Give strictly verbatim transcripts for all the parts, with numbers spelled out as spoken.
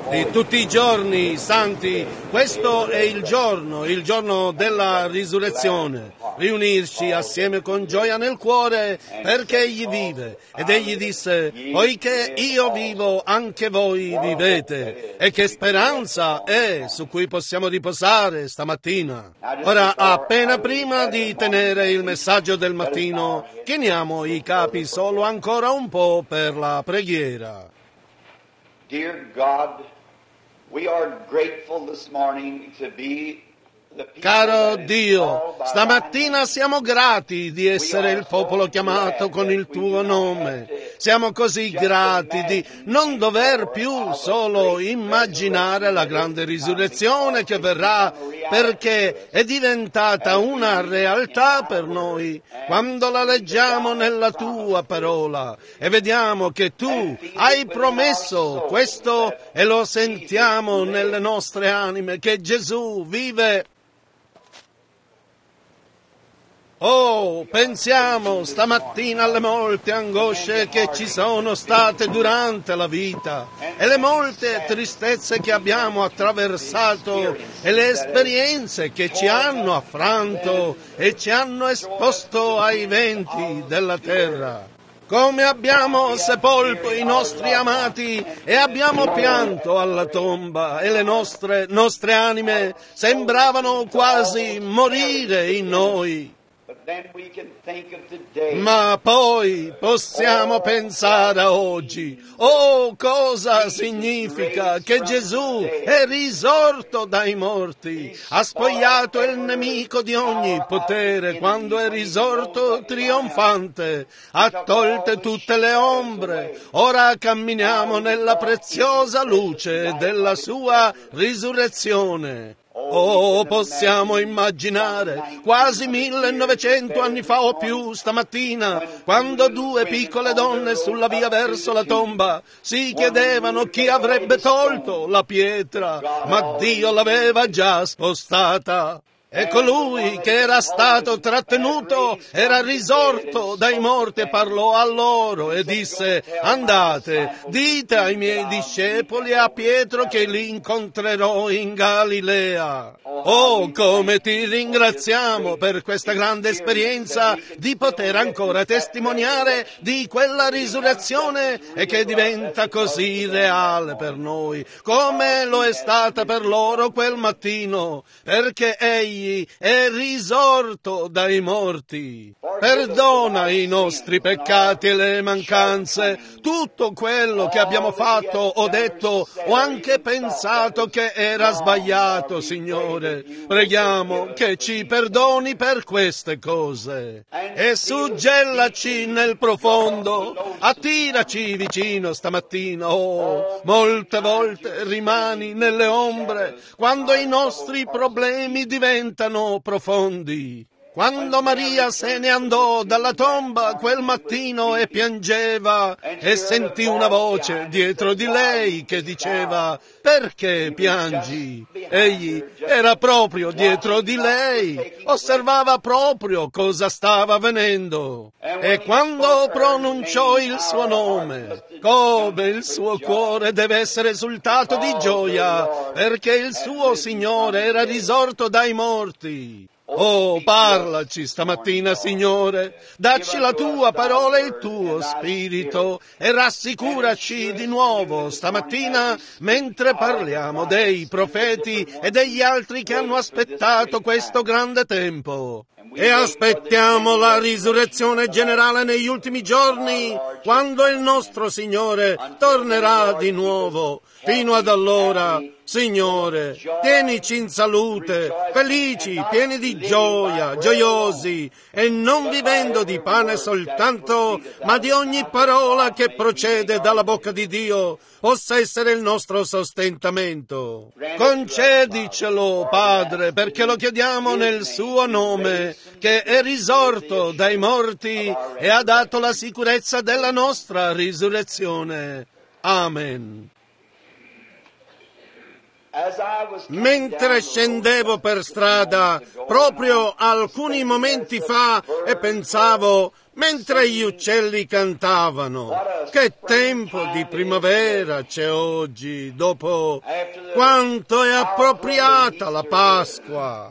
di tutti i giorni santi. Questo è il giorno, il giorno della risurrezione. Riunirci assieme con gioia nel cuore perché Egli vive. Ed Egli disse: poiché io vivo, anche voi vivete. E che speranza è su cui possiamo riposare stamattina. Ora, appena prima di tenere il messaggio del mattino, chiniamo i capi solo ancora un po' per la preghiera. Dear God, we are grateful this morning to be the people Caro that is Dio, called by stamattina siamo grati di essere il popolo chiamato con il tuo nome. Siamo così grati di non dover più solo immaginare la grande risurrezione che verrà, perché è diventata una realtà per noi quando la leggiamo nella tua parola e vediamo che tu hai promesso questo e lo sentiamo nelle nostre anime, che Gesù vive. Oh, pensiamo stamattina alle molte angosce che ci sono state durante la vita e le molte tristezze che abbiamo attraversato e le esperienze che ci hanno affranto e ci hanno esposto ai venti della terra. Come abbiamo sepolto i nostri amati e abbiamo pianto alla tomba e le nostre, nostre anime sembravano quasi morire in noi. Ma poi possiamo pensare a oggi. Oh, cosa significa che Gesù è risorto dai morti, ha spogliato il nemico di ogni potere quando è risorto trionfante, ha tolte tutte le ombre. Ora camminiamo nella preziosa luce della sua risurrezione. Oh, possiamo immaginare, quasi millenovecento anni fa o più, stamattina, quando due piccole donne sulla via verso la tomba si chiedevano chi avrebbe tolto la pietra, ma Dio l'aveva già spostata. E colui che era stato trattenuto era risorto dai morti e parlò a loro e disse: andate, dite ai miei discepoli e a Pietro che li incontrerò in Galilea. Oh, come ti ringraziamo per questa grande esperienza di poter ancora testimoniare di quella risurrezione e che diventa così reale per noi, come lo è stata per loro quel mattino, perché Egli è risorto dai morti. Perdona i nostri peccati e le mancanze, tutto quello che abbiamo fatto o detto o anche pensato che era sbagliato, Signore. Preghiamo che ci perdoni per queste cose e suggellaci nel profondo, attiraci vicino stamattina. Oh, molte volte rimani nelle ombre quando i nostri problemi diventano profondi. Quando Maria se ne andò dalla tomba quel mattino e piangeva e sentì una voce dietro di lei che diceva: perché piangi? Egli era proprio dietro di lei, osservava proprio cosa stava avvenendo. E quando pronunciò il suo nome, come il suo cuore deve essere esultato di gioia, perché il suo Signore era risorto dai morti. Oh, parlaci stamattina, Signore, dacci la tua parola e il tuo spirito e rassicuraci di nuovo stamattina mentre parliamo dei profeti e degli altri che hanno aspettato questo grande tempo. E aspettiamo la risurrezione generale negli ultimi giorni, quando il nostro Signore tornerà di nuovo. Fino ad allora, Signore, tienici in salute, felici, pieni di gioia, gioiosi, e non vivendo di pane soltanto, ma di ogni parola che procede dalla bocca di Dio, possa essere il nostro sostentamento. Concedicelo, Padre, perché lo chiediamo nel suo nome, che è risorto dai morti e ha dato la sicurezza della nostra risurrezione. Amen. Mentre scendevo per strada, proprio alcuni momenti fa, e pensavo, mentre gli uccelli cantavano, che tempo di primavera c'è oggi, dopo quanto è appropriata la Pasqua.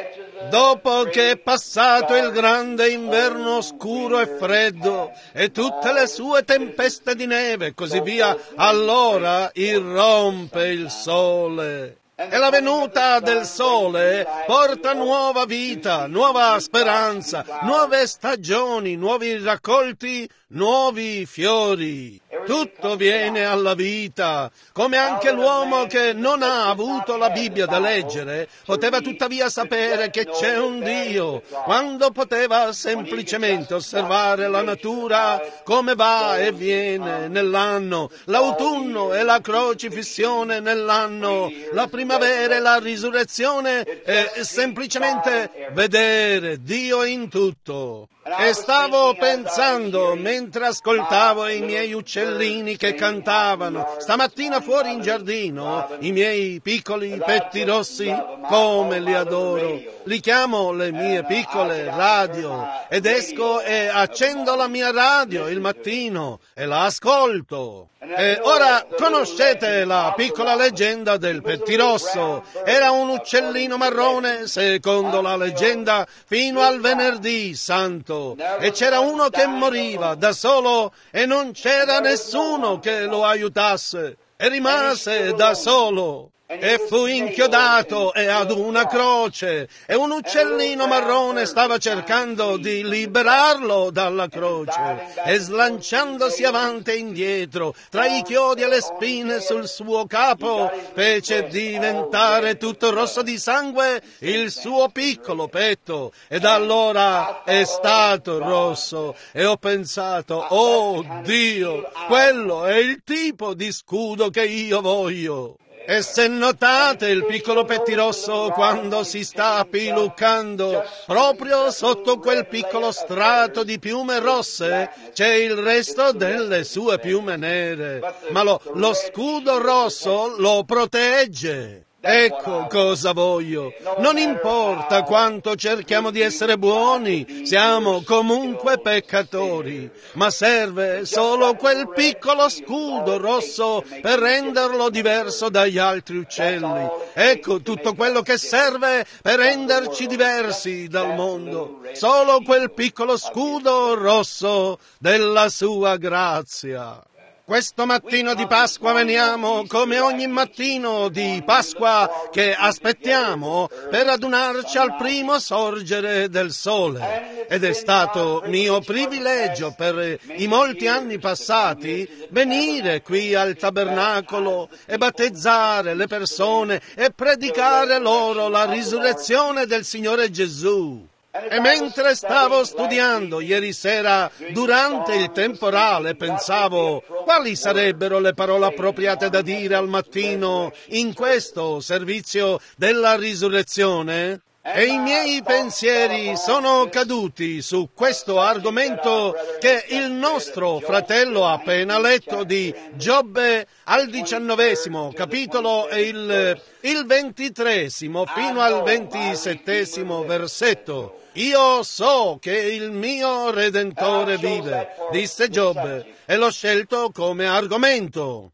Dopo che è passato il grande inverno scuro e freddo e tutte le sue tempeste di neve e così via, allora irrompe il sole. E la venuta del sole porta nuova vita, nuova speranza, nuove stagioni, nuovi raccolti, nuovi fiori. Tutto viene alla vita, come anche l'uomo che non ha avuto la Bibbia da leggere poteva tuttavia sapere che c'è un Dio, quando poteva semplicemente osservare la natura come va e viene nell'anno, l'autunno e la crocifissione nell'anno, la primavera e la risurrezione, e semplicemente vedere Dio in tutto. E stavo pensando, mentre ascoltavo i miei uccellini che cantavano, stamattina fuori in giardino, i miei piccoli petti rossi, come li adoro. Li chiamo le mie piccole radio, ed esco e accendo la mia radio il mattino e la ascolto. E ora conoscete la piccola leggenda del pettirosso. Era un uccellino marrone, secondo la leggenda, fino al venerdì santo. E c'era uno che moriva da solo e non c'era nessuno che lo aiutasse. E rimase da solo. E fu inchiodato e ad una croce, e un uccellino marrone stava cercando di liberarlo dalla croce, e slanciandosi avanti e indietro, tra i chiodi e le spine sul suo capo, fece diventare tutto rosso di sangue il suo piccolo petto, e da allora è stato rosso, e ho pensato, oh Dio, quello è il tipo di scudo che io voglio. E se notate il piccolo pettirosso quando si sta piluccando, proprio sotto quel piccolo strato di piume rosse c'è il resto delle sue piume nere, ma lo, lo scudo rosso lo protegge. Ecco cosa voglio. Non importa quanto cerchiamo di essere buoni, siamo comunque peccatori, ma serve solo quel piccolo scudo rosso per renderlo diverso dagli altri uccelli. Ecco tutto quello che serve per renderci diversi dal mondo. Solo quel piccolo scudo rosso della sua grazia. Questo mattino di Pasqua veniamo come ogni mattino di Pasqua che aspettiamo per adunarci al primo sorgere del sole. Ed è stato mio privilegio per i molti anni passati venire qui al tabernacolo e battezzare le persone e predicare loro la risurrezione del Signore Gesù. E mentre stavo studiando ieri sera durante il temporale pensavo quali sarebbero le parole appropriate da dire al mattino in questo servizio della risurrezione. E i miei pensieri sono caduti su questo argomento che il nostro fratello ha appena letto di Giobbe al diciannovesimo capitolo e il, il ventitresimo fino al ventisettesimo versetto. Io so che il mio Redentore vive, disse Giobbe, e l'ho scelto come argomento.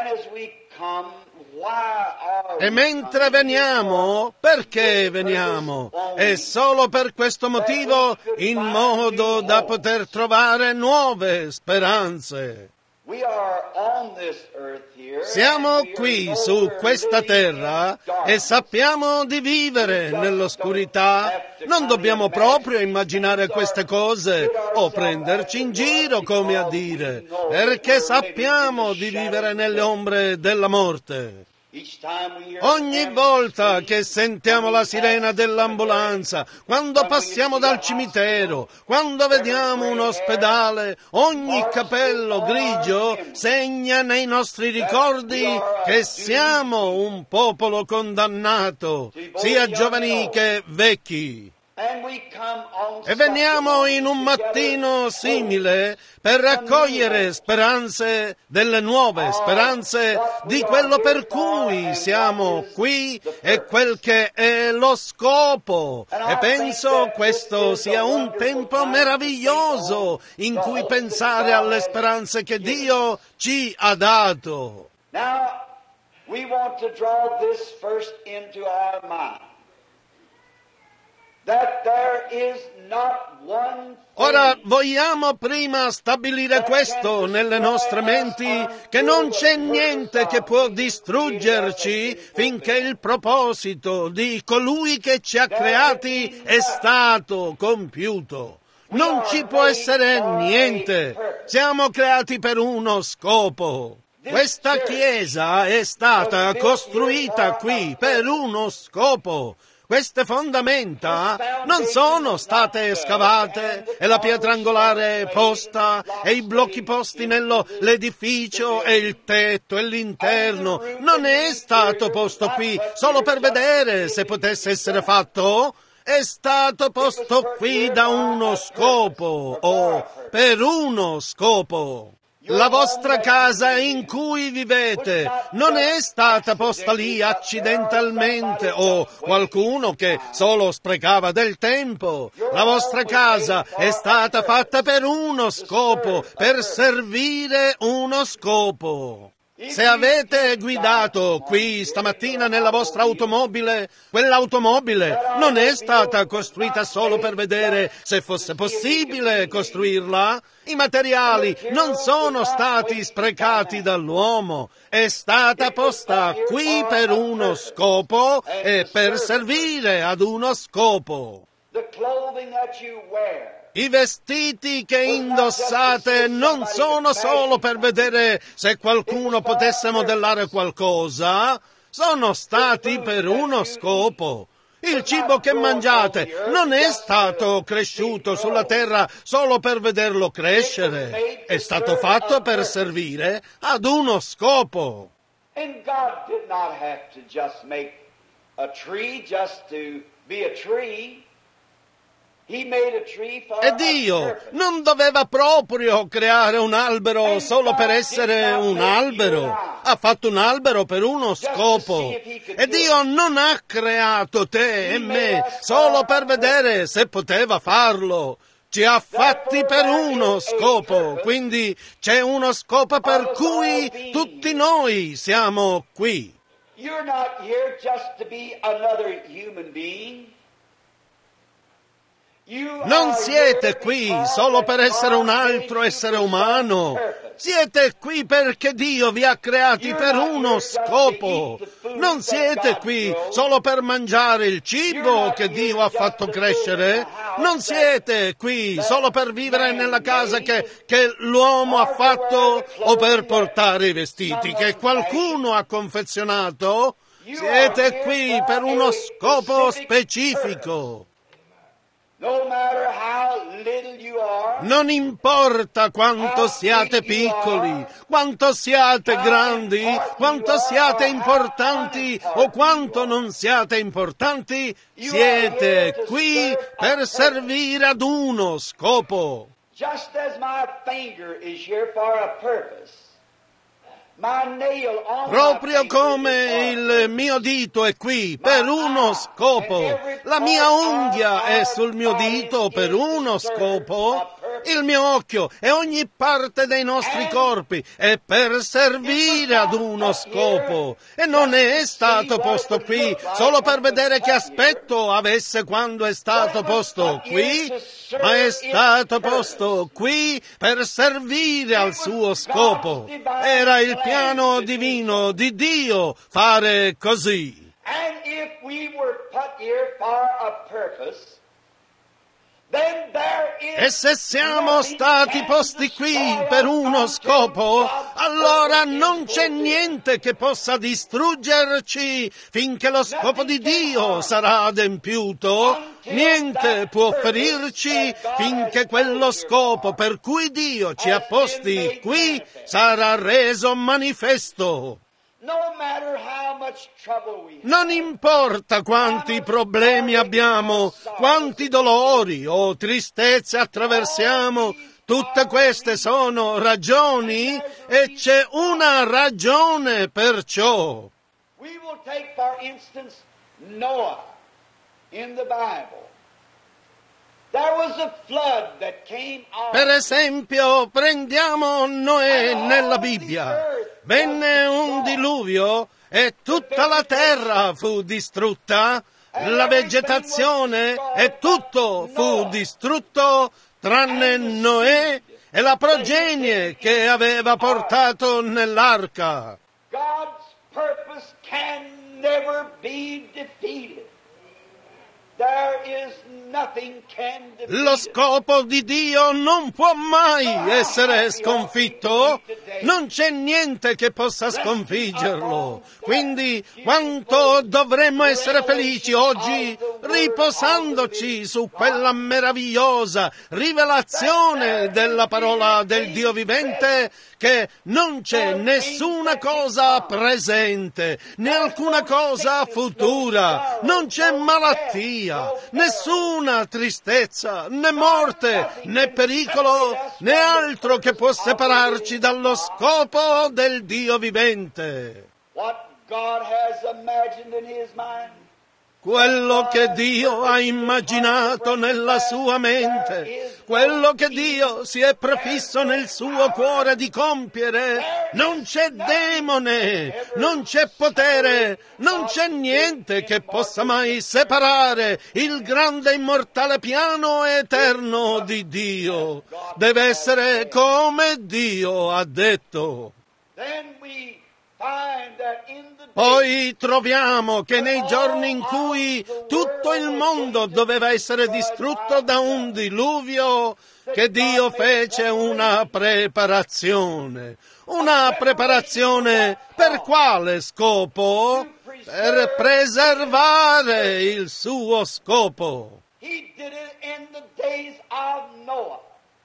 E mentre veniamo, perché veniamo? È solo per questo motivo, in modo da poter trovare nuove speranze. Siamo qui su questa terra e sappiamo di vivere nell'oscurità. Non dobbiamo proprio immaginare queste cose o prenderci in giro, come a dire, perché sappiamo di vivere nelle ombre della morte. Ogni volta che sentiamo la sirena dell'ambulanza, quando passiamo dal cimitero, quando vediamo un ospedale, ogni capello grigio segna nei nostri ricordi che siamo un popolo condannato, sia giovani che vecchi. E veniamo in un mattino simile per raccogliere speranze delle nuove, speranze di quello per cui siamo qui e quel che è lo scopo. E penso questo sia un tempo meraviglioso in cui pensare alle speranze che Dio ci ha dato. Now, we want to draw this first into our mind. That there is not one Ora vogliamo prima stabilire questo nelle nostre menti, che non c'è niente che può distruggerci finché il proposito di colui che ci ha creati è stato compiuto. Non ci può essere niente. Siamo creati per uno scopo. Questa Chiesa è stata costruita qui per uno scopo. Queste fondamenta non sono state scavate e la pietra angolare posta e i blocchi posti nell'edificio e il tetto e l'interno. Non è stato posto qui solo per vedere se potesse essere fatto. È stato posto qui da uno scopo o per uno scopo. La vostra casa in cui vivete non è stata posta lì accidentalmente o qualcuno che solo sprecava del tempo. La vostra casa è stata fatta per uno scopo, per servire uno scopo. Se avete guidato qui stamattina nella vostra automobile, quell'automobile non è stata costruita solo per vedere se fosse possibile costruirla. I materiali non sono stati sprecati dall'uomo. È stata posta qui per uno scopo e per servire ad uno scopo. the clothing that you wear. I vestiti che indossate non sono solo per vedere se qualcuno potesse modellare qualcosa, sono stati per uno scopo. Il cibo che mangiate non è stato cresciuto sulla terra solo per vederlo crescere, è stato fatto per servire ad uno scopo. And God did not have to just make a tree just to be a tree. He made a tree for E a Dio purpose. non doveva proprio creare un albero solo per essere un albero. Ha fatto un albero per uno scopo. E Dio non ha creato te e me solo per vedere se poteva farlo. Ci ha fatti per uno scopo. Quindi c'è uno scopo per cui tutti noi siamo qui. You're not here just to be another human being. You Non are siete here qui because solo per essere un God altro made essere you for umano. some purpose. Siete qui perché Dio vi ha creati per uno scopo. Non siete qui solo per mangiare il cibo che Dio ha fatto crescere. Non siete qui solo per vivere nella casa che, che l'uomo ha fatto o per portare i vestiti che qualcuno ha confezionato. Siete qui per uno scopo specifico. No matter how little you are, Non importa quanto siate piccoli, quanto siate grandi, quanto siate importanti o quanto non siate importanti, siete qui per servire ad uno scopo. just as my finger is here for a purpose, my nail on Proprio my finger come is il mio dito è qui per uno scopo, la mia unghia è sul mio dito per uno scopo, il mio occhio e ogni parte dei nostri corpi è per servire ad uno scopo. E non è stato posto qui solo per vedere che aspetto avesse quando è stato posto qui, ma è stato posto qui per servire al suo scopo. Era il piano divino di Dio fare così. And if we were put here for a purpose, then there is E se siamo nothing stati can posti qui destroy per us uno until scopo, God's allora purpose is non c'è fulfilled. niente che possa distruggerci finché lo scopo di Dio sarà adempiuto. Niente può ferirci finché quello scopo per cui Dio ci ha posti qui sarà reso manifesto. No matter how much trouble we have. Non importa quanti problemi abbiamo, quanti dolori o tristezze attraversiamo, tutte queste sono ragioni e c'è una ragione per ciò. We will take, for instance, Noah in the Bible. There was a flood that came on. Per esempio, prendiamo Noè nella Bibbia. Venne un diluvio e tutta la terra fu distrutta, la vegetazione e tutto fu distrutto, tranne Noè e la progenie che aveva portato nell'arca. God's purpose can never be defeated. There is nothing can defeat Lo scopo di Dio non può mai essere sconfitto, non c'è niente che possa sconfiggerlo. Quindi quanto dovremmo essere felici oggi riposandoci su quella meravigliosa rivelazione della parola del Dio vivente, che non c'è nessuna cosa presente, né alcuna cosa futura, non c'è malattia, nessuna tristezza, né morte, né pericolo, né altro che può separarci dallo scopo del Dio vivente. what God has imagined in His mind. Quello che Dio ha immaginato nella sua mente, quello che Dio si è prefisso nel suo cuore di compiere, non c'è demone, non c'è potere, non c'è niente che possa mai separare il grande immortale piano eterno di Dio. Deve essere come Dio ha detto. Then we find that in the Poi troviamo che nei giorni in cui tutto il mondo doveva essere distrutto da un diluvio, che Dio fece una preparazione. Una preparazione per quale scopo? Per preservare il suo scopo. He did it in the days of Noah.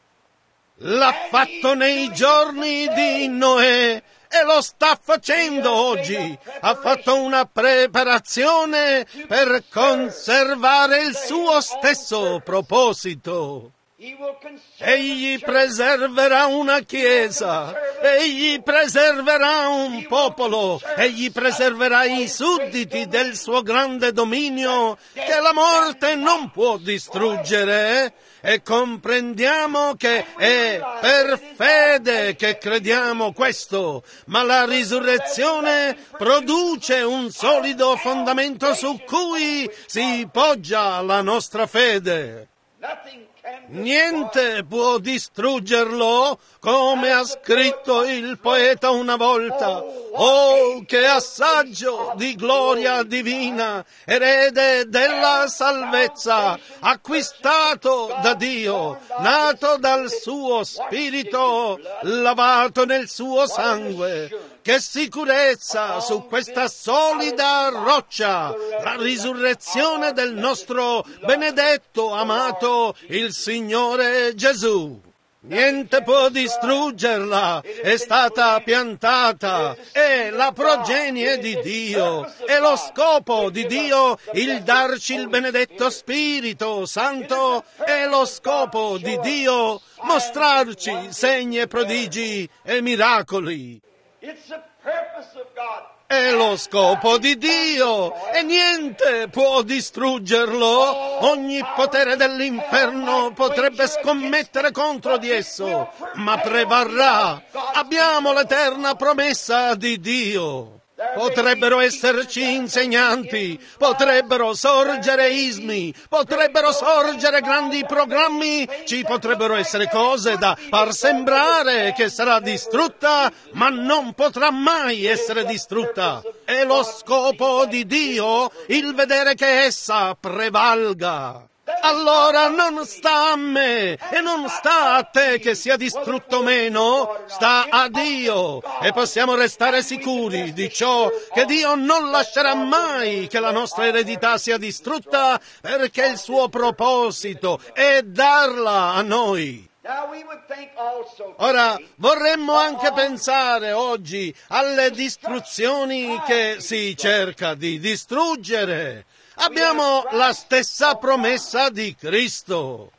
L'ha fatto nei giorni di Noè e lo sta facendo oggi. Ha fatto una preparazione per conservare il suo stesso proposito. He will conserve Egli the church. preserverà una chiesa, egli preserverà un popolo, egli preserverà i sudditi del suo grande dominio che la morte non può distruggere. E comprendiamo che è per fede che crediamo questo, ma la risurrezione produce un solido fondamento su cui si poggia la nostra fede. Nothing can Niente può distruggerlo, come ha scritto il poeta una volta. Oh, che assaggio di gloria divina, erede della salvezza, acquistato da Dio, nato dal suo spirito, lavato nel suo sangue. Che sicurezza su questa solida roccia, la risurrezione del nostro benedetto, amato, il Signore Gesù. Niente può distruggerla, è stata piantata, è la progenie di Dio, è lo scopo di Dio il darci il benedetto Spirito Santo, è lo scopo di Dio mostrarci segni e prodigi e miracoli. It's the purpose of God. È lo scopo di Dio e niente può distruggerlo. Ogni potere dell'inferno potrebbe scommettere contro di esso, ma prevarrà. Abbiamo l'eterna promessa di Dio. Potrebbero esserci insegnanti, potrebbero sorgere ismi, potrebbero sorgere grandi programmi, ci potrebbero essere cose da far sembrare che sarà distrutta, ma non potrà mai essere distrutta. È lo scopo di Dio il vedere che essa prevalga. Allora non sta a me e non sta a te che sia distrutto o meno, sta a Dio, e possiamo restare sicuri di ciò, che Dio non lascerà mai che la nostra eredità sia distrutta, perché il suo proposito è darla a noi. Ora, vorremmo anche pensare oggi alle distruzioni che si cerca di distruggere. Abbiamo la stessa promessa di Cristo.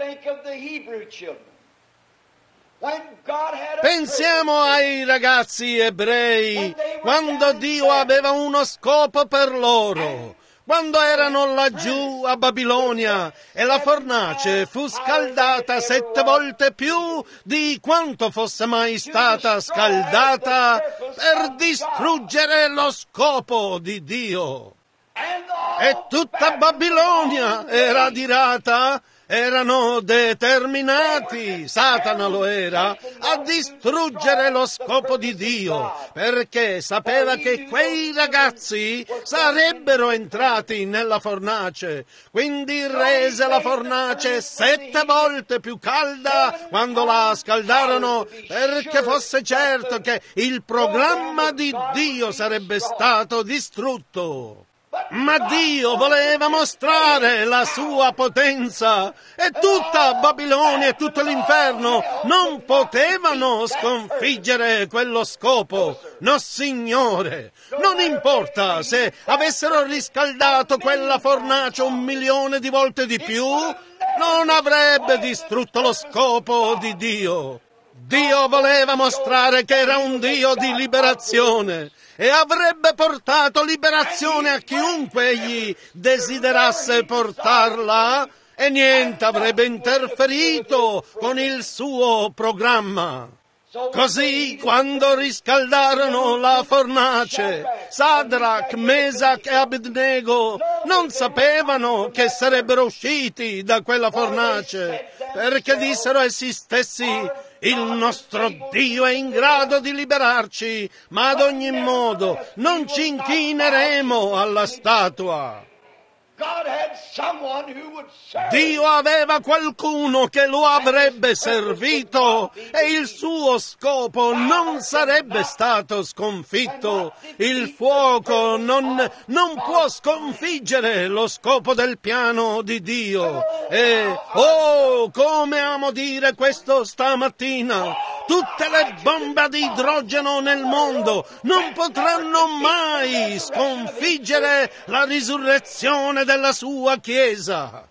Pensiamo ai ragazzi ebrei, quando Dio aveva uno scopo per loro. Quando erano laggiù a Babilonia e la fornace fu scaldata sette volte più di quanto fosse mai stata scaldata per distruggere lo scopo di Dio. E tutta Babilonia era adirata, erano determinati, Satana lo era, a distruggere lo scopo di Dio, perché sapeva che quei ragazzi sarebbero entrati nella fornace, quindi rese la fornace sette volte più calda quando la scaldarono, perché fosse certo che il programma di Dio sarebbe stato distrutto. Ma Dio voleva mostrare la sua potenza e tutta Babilonia e tutto l'inferno non potevano sconfiggere quello scopo. No, Signore, non importa se avessero riscaldato quella fornace un milione di volte di più, non avrebbe distrutto lo scopo di Dio. Dio voleva mostrare che era un Dio di liberazione e avrebbe portato liberazione a chiunque egli desiderasse portarla e niente avrebbe interferito con il suo programma. Così, quando riscaldarono la fornace, Sadrach, Mesach e Abednego non sapevano che sarebbero usciti da quella fornace, perché dissero essi stessi: il nostro Dio è in grado di liberarci, ma ad ogni modo non ci inchineremo alla statua. Dio aveva qualcuno che lo avrebbe servito e il suo scopo non sarebbe stato sconfitto. Il fuoco non, non può sconfiggere lo scopo del piano di Dio. E, oh, come amo dire questo stamattina, tutte le bombe ad idrogeno nel mondo non potranno mai sconfiggere la risurrezione della sua Chiesa.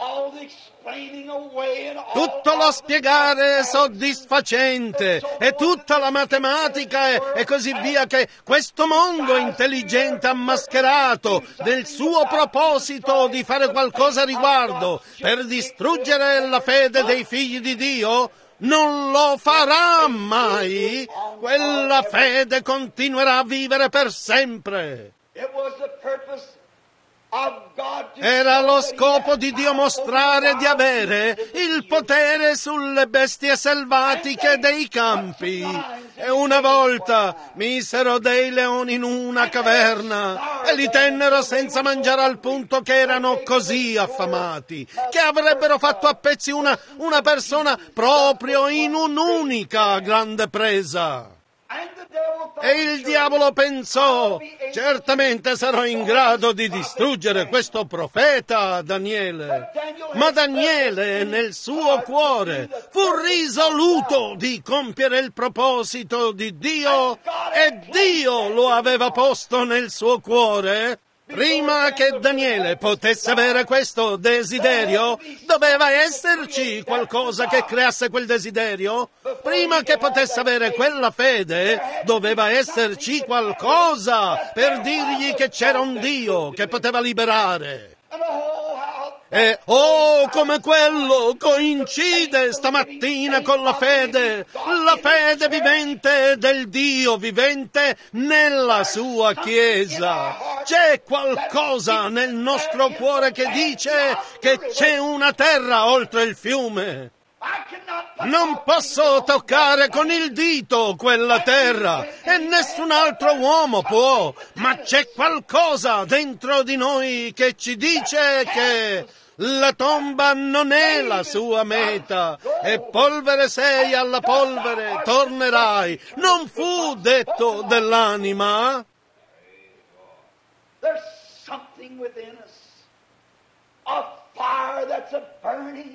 Tutto lo spiegare soddisfacente e tutta la matematica e, e così via che questo mondo intelligente ammascherato del suo proposito di fare qualcosa a riguardo per distruggere la fede dei figli di Dio non lo farà mai. Quella fede continuerà a vivere per sempre. Era lo scopo di Dio mostrare di avere il potere sulle bestie selvatiche dei campi. E una volta misero dei leoni in una caverna e li tennero senza mangiare al punto che erano così affamati che avrebbero fatto a pezzi una, una persona proprio in un'unica grande presa. E il diavolo pensò: certamente sarò in grado di distruggere questo profeta Daniele. Ma Daniele nel suo cuore fu risoluto di compiere il proposito di Dio e Dio lo aveva posto nel suo cuore. Prima che Daniele potesse avere questo desiderio, doveva esserci qualcosa che creasse quel desiderio. Prima che potesse avere quella fede, doveva esserci qualcosa per dirgli che c'era un Dio che poteva liberare. E oh, come quello coincide stamattina con la fede, la fede vivente del Dio vivente nella sua Chiesa. C'è qualcosa nel nostro cuore che dice che c'è una terra oltre il fiume. Non posso toccare con il dito quella terra e nessun altro uomo può, ma c'è qualcosa dentro di noi che ci dice che la tomba non è la sua meta e polvere sei, alla polvere tornerai. Non fu detto dell'anima. There's something within us, a fire that's a burning.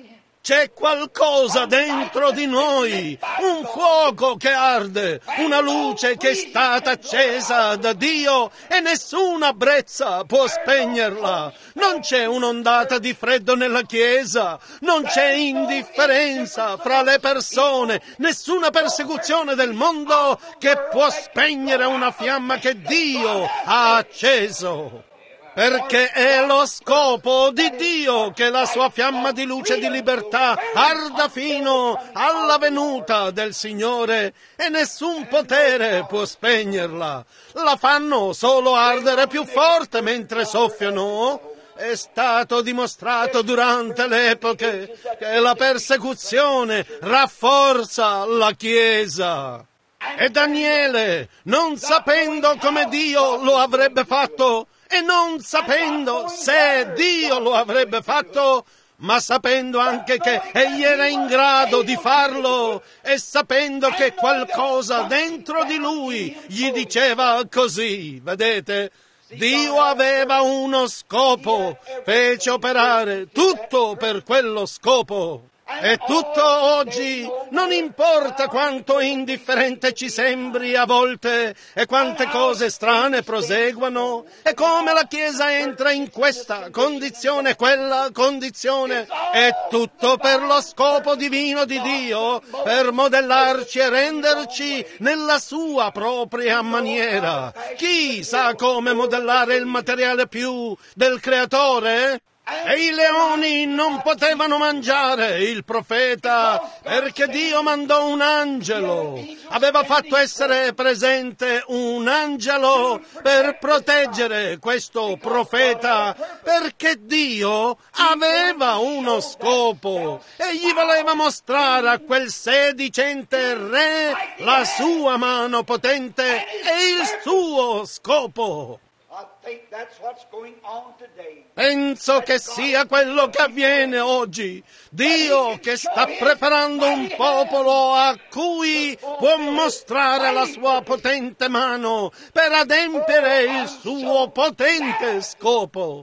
C'è qualcosa dentro di noi, un fuoco che arde, una luce che è stata accesa da Dio e nessuna brezza può spegnerla. Non c'è un'ondata di freddo nella Chiesa, non c'è indifferenza fra le persone, nessuna persecuzione del mondo che può spegnere una fiamma che Dio ha acceso. Perché è lo scopo di Dio che la sua fiamma di luce e di libertà arda fino alla venuta del Signore e nessun potere può spegnerla. La fanno solo ardere più forte mentre soffiano. È stato dimostrato durante le epoche che la persecuzione rafforza la Chiesa. E Daniele, non sapendo come Dio lo avrebbe fatto, e non sapendo se Dio lo avrebbe fatto, ma sapendo anche che egli era in grado di farlo e sapendo che qualcosa dentro di lui gli diceva così, vedete? Dio aveva uno scopo, fece operare tutto per quello scopo. E tutto oggi, non importa quanto indifferente ci sembri a volte e quante cose strane proseguano, e come la Chiesa entra in questa condizione, quella condizione, è tutto per lo scopo divino di Dio, per modellarci e renderci nella sua propria maniera. Chi sa come modellare il materiale più del Creatore? E i leoni non potevano mangiare il profeta perché Dio mandò un angelo. Aveva fatto essere presente un angelo per proteggere questo profeta perché Dio aveva uno scopo e gli voleva mostrare a quel sedicente re la sua mano potente e il suo scopo. Penso che sia quello che avviene oggi. Dio che sta preparando un popolo a cui può mostrare la sua potente mano per adempiere il suo potente scopo.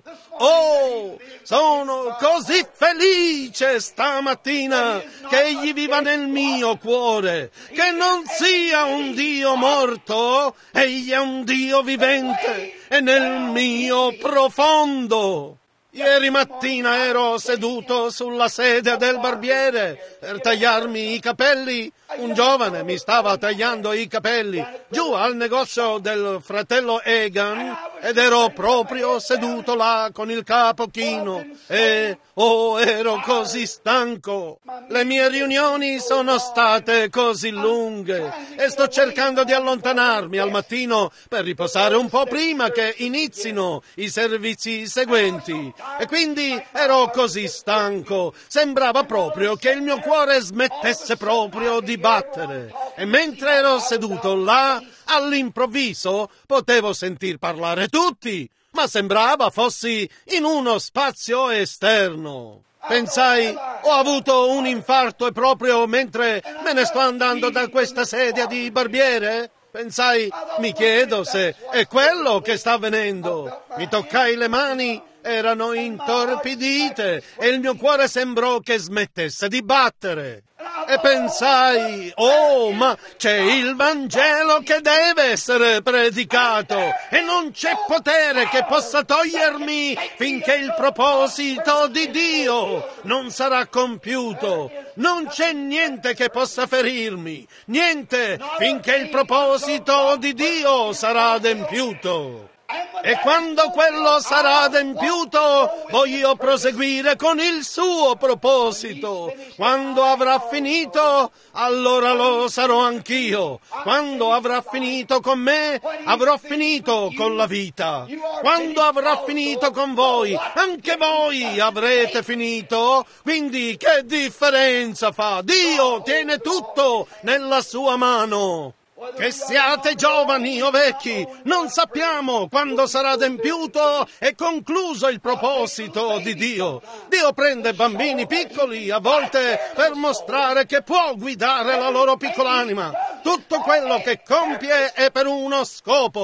Oh, sono così felice stamattina che egli viva nel mio cuore, che non sia un Dio morto, egli è un Dio vivente e nel mio profondo. Ieri mattina ero seduto sulla sedia del barbiere per tagliarmi i capelli. Un giovane mi stava tagliando i capelli giù al negozio del fratello Egan ed ero proprio seduto là con il capo chino e oh, ero così stanco. Le mie riunioni sono state così lunghe e sto cercando di allontanarmi al mattino per riposare un po' prima che inizino i servizi seguenti. E quindi ero così stanco, sembrava proprio che il mio cuore smettesse proprio di battere. E mentre ero seduto là, all'improvviso potevo sentir parlare tutti, ma sembrava fossi in uno spazio esterno. Pensai, ho avuto un infarto e proprio mentre me ne sto andando da questa sedia di barbiere? Pensai, mi chiedo se è quello che sta avvenendo. Mi toccai le mani, erano intorpidite e il mio cuore sembrò che smettesse di battere. E pensai, oh, ma c'è il Vangelo che deve essere predicato e non c'è potere che possa togliermi finché il proposito di Dio non sarà compiuto. Non c'è niente che possa ferirmi, niente finché il proposito di Dio sarà adempiuto. E quando quello sarà adempiuto, voglio proseguire con il suo proposito. Quando avrà finito, allora lo sarò anch'io. Quando avrà finito con me, avrò finito con la vita. Quando avrà finito con voi, anche voi avrete finito. Quindi che differenza fa? Dio tiene tutto nella sua mano. Che siate giovani o vecchi, non sappiamo quando sarà adempiuto e concluso il proposito di Dio. Dio prende bambini piccoli a volte per mostrare che può guidare la loro piccola anima. Tutto quello che compie è per uno scopo.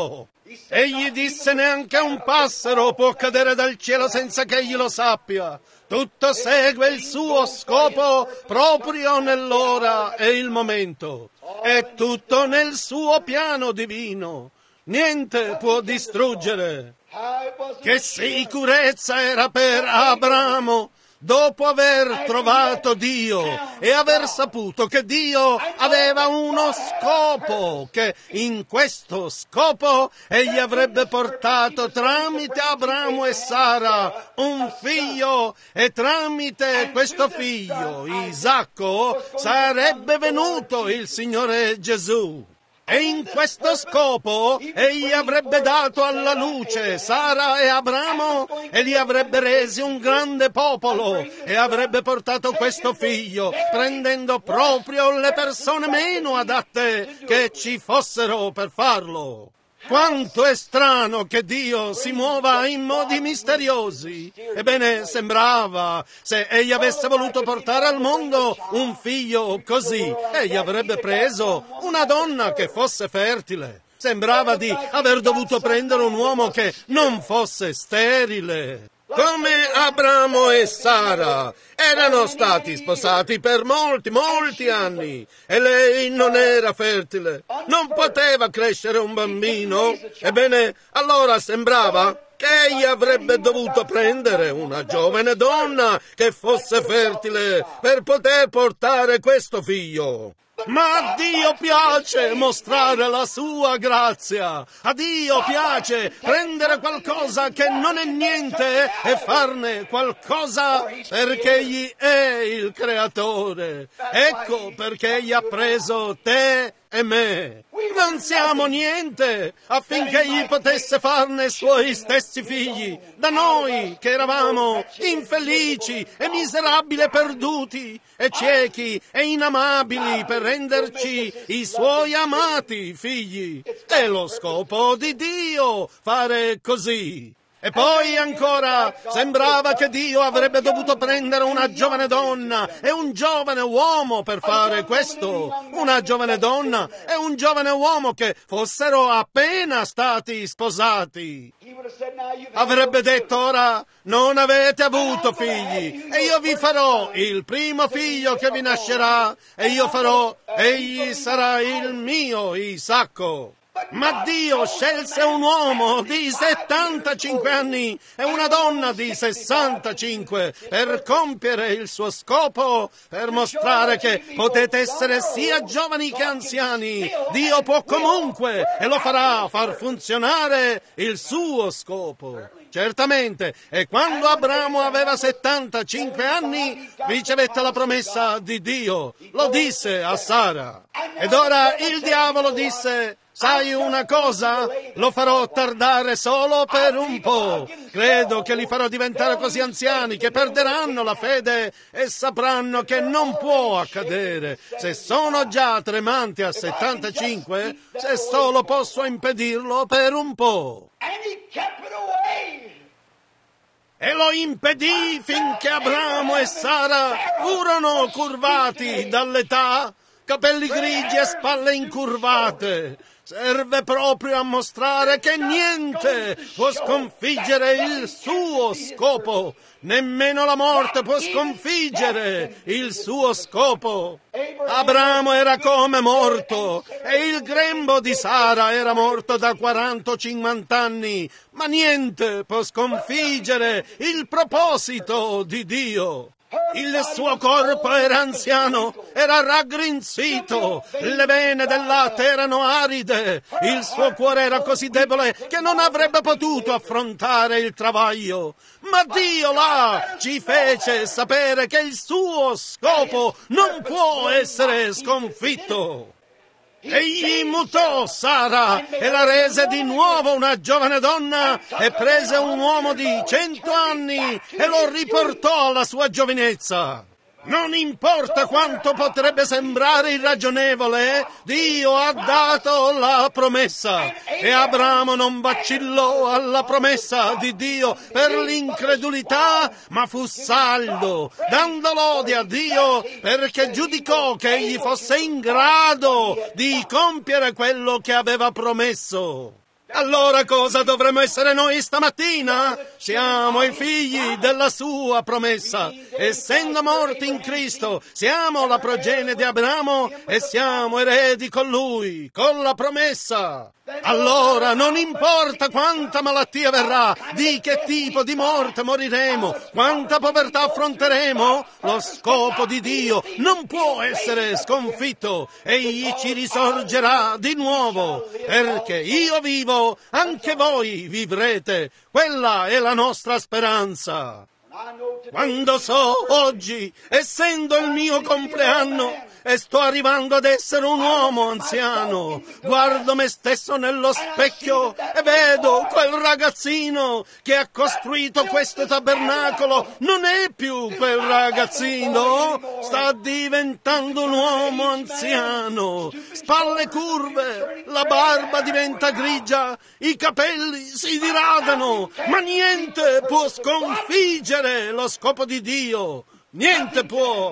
Egli disse: neanche un passero può cadere dal cielo senza che egli lo sappia. Tutto segue il suo scopo proprio nell'ora e il momento. È tutto nel suo piano divino. Niente può distruggere. Che sicurezza era per Abramo dopo aver trovato Dio e aver saputo che Dio aveva uno scopo, che in questo scopo egli avrebbe portato tramite Abramo e Sara un figlio, e tramite questo figlio, Isacco, sarebbe venuto il Signore Gesù. E in questo scopo egli avrebbe dato alla luce Sara e Abramo e li avrebbe resi un grande popolo e avrebbe portato questo figlio, prendendo proprio le persone meno adatte che ci fossero per farlo. Quanto è strano che Dio si muova in modi misteriosi. Ebbene, sembrava, se egli avesse voluto portare al mondo un figlio così, egli avrebbe preso una donna che fosse fertile. Sembrava di aver dovuto prendere un uomo che non fosse sterile. Come Abramo e Sara erano stati sposati per molti, molti anni e lei non era fertile, non poteva crescere un bambino. Ebbene, allora sembrava che egli avrebbe dovuto prendere una giovane donna che fosse fertile per poter portare questo figlio. Ma a Dio piace mostrare la sua grazia. A Dio piace prendere qualcosa che non è niente e farne qualcosa, perché egli è il creatore. Ecco perché egli ha preso te e me. Non siamo niente, affinché egli potesse farne suoi stessi figli, da noi che eravamo infelici e miserabili e perduti e ciechi e inamabili, per renderci i suoi amati figli. È lo scopo di Dio fare così. E poi ancora sembrava che Dio avrebbe dovuto prendere una giovane donna e un giovane uomo per fare questo. Una giovane donna e un giovane uomo che fossero appena stati sposati. Avrebbe detto: ora non avete avuto figli e io vi farò il primo figlio che vi nascerà e io farò, egli sarà il mio Isacco. Ma Dio scelse un uomo di settantacinque anni e una donna di sessantacinque per compiere il suo scopo, per mostrare che potete essere sia giovani che anziani. Dio può comunque e lo farà far funzionare il suo scopo. Certamente, e quando Abramo aveva settantacinque anni, ricevette la promessa di Dio. Lo disse a Sara. Ed ora il diavolo disse: sai una cosa? Lo farò tardare solo per un po'. Credo che li farò diventare così anziani che perderanno la fede e sapranno che non può accadere. Se sono già tremanti a settantacinque, se solo posso impedirlo per un po'. E lo impedì finché Abramo e Sara furono curvati dall'età, capelli grigi e spalle incurvate. Serve proprio a mostrare che niente può sconfiggere il suo scopo. Nemmeno la morte può sconfiggere il suo scopo. Abramo era come morto e il grembo di Sara era morto da quaranta o cinquanta anni, ma niente può sconfiggere il proposito di Dio. Il suo corpo era anziano, era raggrinzito, le vene del latte erano aride, il suo cuore era così debole che non avrebbe potuto affrontare il travaglio. Ma Dio là ci fece sapere che il suo scopo non può essere sconfitto. Egli mutò Sara e la rese di nuovo una giovane donna e prese un uomo di cento anni e lo riportò alla sua giovinezza. Non importa quanto potrebbe sembrare irragionevole, Dio ha dato la promessa e Abramo non vacillò alla promessa di Dio per l'incredulità, ma fu saldo, dando lode a Dio perché giudicò che egli fosse in grado di compiere quello che aveva promesso. Allora cosa dovremmo essere noi stamattina? Siamo i figli della sua promessa. Essendo morti in Cristo, siamo la progenie di Abramo e siamo eredi con lui, con la promessa. Allora non importa quanta malattia verrà, di che tipo di morte moriremo, quanta povertà affronteremo, lo scopo di Dio non può essere sconfitto. Egli ci risorgerà di nuovo, perché io vivo, anche voi vivrete. Quella è la nostra speranza. Quando so oggi, essendo il mio compleanno, e sto arrivando ad essere un uomo anziano, guardo me stesso nello specchio e vedo quel ragazzino che ha costruito questo tabernacolo. Non è più quel ragazzino, sta diventando un uomo anziano, spalle curve, la barba diventa grigia, i capelli si diradano, ma niente può sconfiggere lo scopo di Dio, niente può.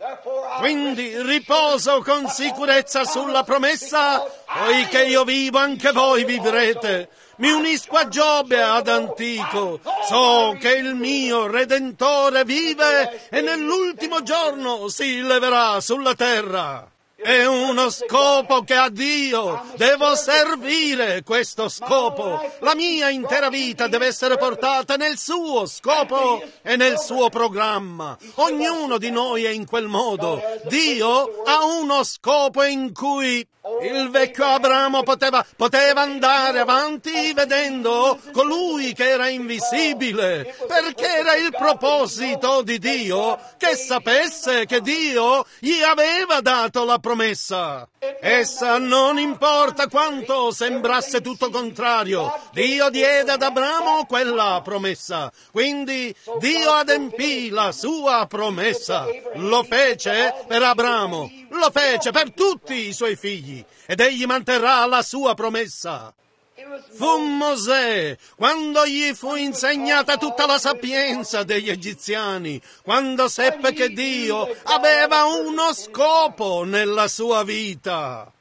Quindi riposo con sicurezza sulla promessa, poiché io vivo anche voi vivrete. Mi unisco a Giobbe e ad Antico, so che il mio Redentore vive e nell'ultimo giorno si leverà sulla terra. È uno scopo che ha Dio, devo servire questo scopo. La mia intera vita deve essere portata nel suo scopo e nel suo programma. Ognuno di noi è in quel modo. Dio ha uno scopo in cui il vecchio Abramo poteva, poteva andare avanti vedendo colui che era invisibile, perché era il proposito di Dio che sapesse che Dio gli aveva dato la promessa. Essa non importa quanto sembrasse tutto contrario, Dio diede ad Abramo quella promessa, quindi Dio adempì la sua promessa. Lo fece per Abramo, lo fece per tutti i suoi figli, ed egli manterrà la sua promessa. Fu Mosè, quando gli fu insegnata tutta la sapienza degli egiziani, quando seppe che Dio aveva uno scopo nella sua vita.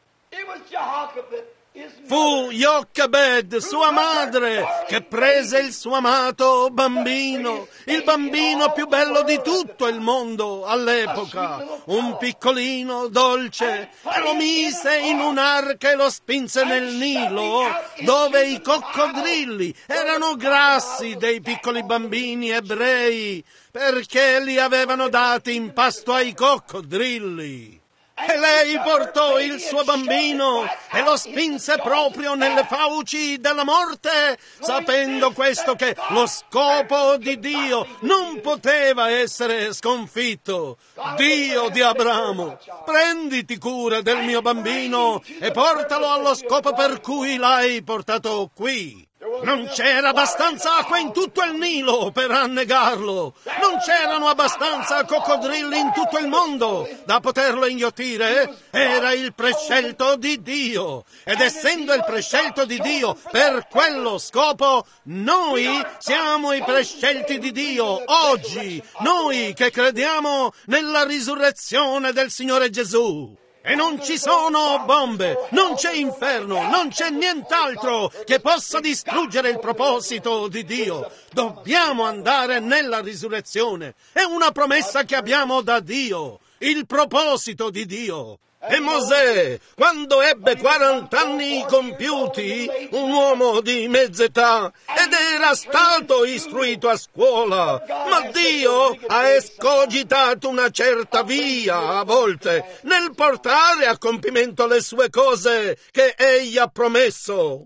Fu Jochebed, sua madre, che prese il suo amato bambino, il bambino più bello di tutto il mondo all'epoca, un piccolino dolce, e lo mise in un'arca e lo spinse nel Nilo, dove i coccodrilli erano grassi dei piccoli bambini ebrei, perché li avevano dati in pasto ai coccodrilli. E lei portò il suo bambino e lo spinse proprio nelle fauci della morte, sapendo questo che lo scopo di Dio non poteva essere sconfitto. Dio di Abramo, prenditi cura del mio bambino e portalo allo scopo per cui l'hai portato qui. Non c'era abbastanza acqua in tutto il Nilo per annegarlo. Non c'erano abbastanza coccodrilli in tutto il mondo da poterlo inghiottire. Era il prescelto di Dio. Ed essendo il prescelto di Dio per quello scopo, noi siamo i prescelti di Dio oggi. Noi che crediamo nella risurrezione del Signore Gesù. E non ci sono bombe, non c'è inferno, non c'è nient'altro che possa distruggere il proposito di Dio. Dobbiamo andare nella risurrezione. È una promessa che abbiamo da Dio, il proposito di Dio. E Mosè, quando ebbe quarant'anni compiuti, un uomo di mezz'età, ed era stato istruito a scuola, ma Dio ha escogitato una certa via, a volte, nel portare a compimento le sue cose che egli ha promesso.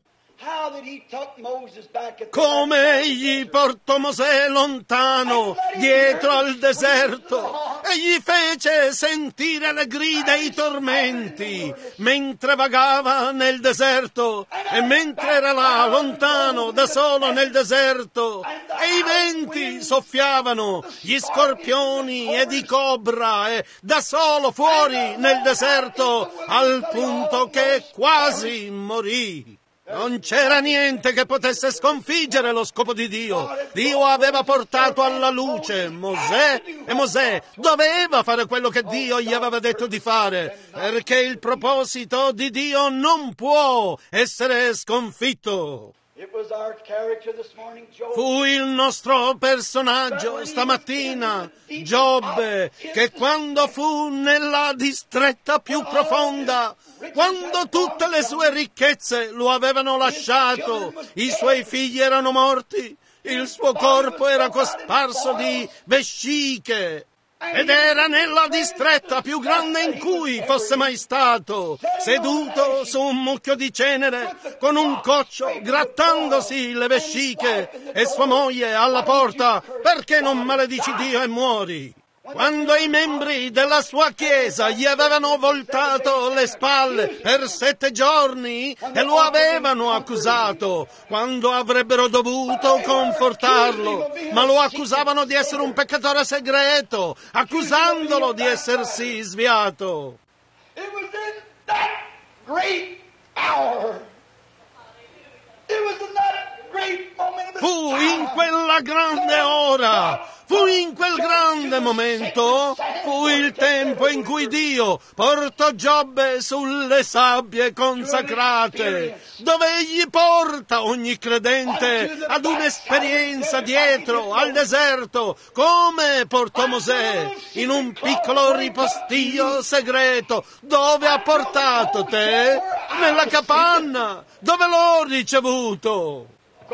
Come egli portò Mosè lontano, dietro al deserto, e gli fece sentire le grida e i tormenti, mentre vagava nel deserto, e mentre era là, lontano, da solo nel deserto, e i venti soffiavano, gli scorpioni ed i cobra, e da solo fuori nel deserto, al punto che quasi morì. Non c'era niente che potesse sconfiggere lo scopo di Dio. Dio aveva portato alla luce Mosè e Mosè doveva fare quello che Dio gli aveva detto di fare, perché il proposito di Dio non può essere sconfitto. Fu il nostro personaggio stamattina, Giobbe, che quando fu nella distretta più profonda, quando tutte le sue ricchezze lo avevano lasciato, i suoi figli erano morti, il suo corpo era cosparso di vesciche, ed era nella distretta più grande in cui fosse mai stato, seduto su un mucchio di cenere, con un coccio, grattandosi le vesciche, e sua moglie alla porta: perché non maledici Dio e muori? Quando i membri della sua chiesa gli avevano voltato le spalle per sette giorni e lo avevano accusato, quando avrebbero dovuto confortarlo, ma lo accusavano di essere un peccatore segreto, accusandolo di essersi sviato. Fu in quella grande ora, fu in quel grande momento, fu il tempo in cui Dio portò Giobbe sulle sabbie consacrate, dove egli porta ogni credente ad un'esperienza dietro al deserto, come portò Mosè in un piccolo ripostiglio segreto. Dove ha portato te? Nella capanna. Dove l'ho ricevuto?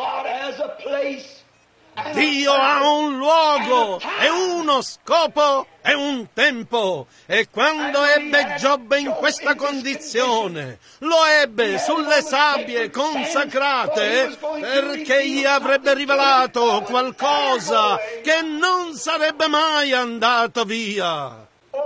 Dio ha un luogo e uno scopo e un tempo, e quando ebbe Giobbe in questa condizione, lo ebbe sulle sabbie consacrate perché gli avrebbe rivelato qualcosa che non sarebbe mai andato via.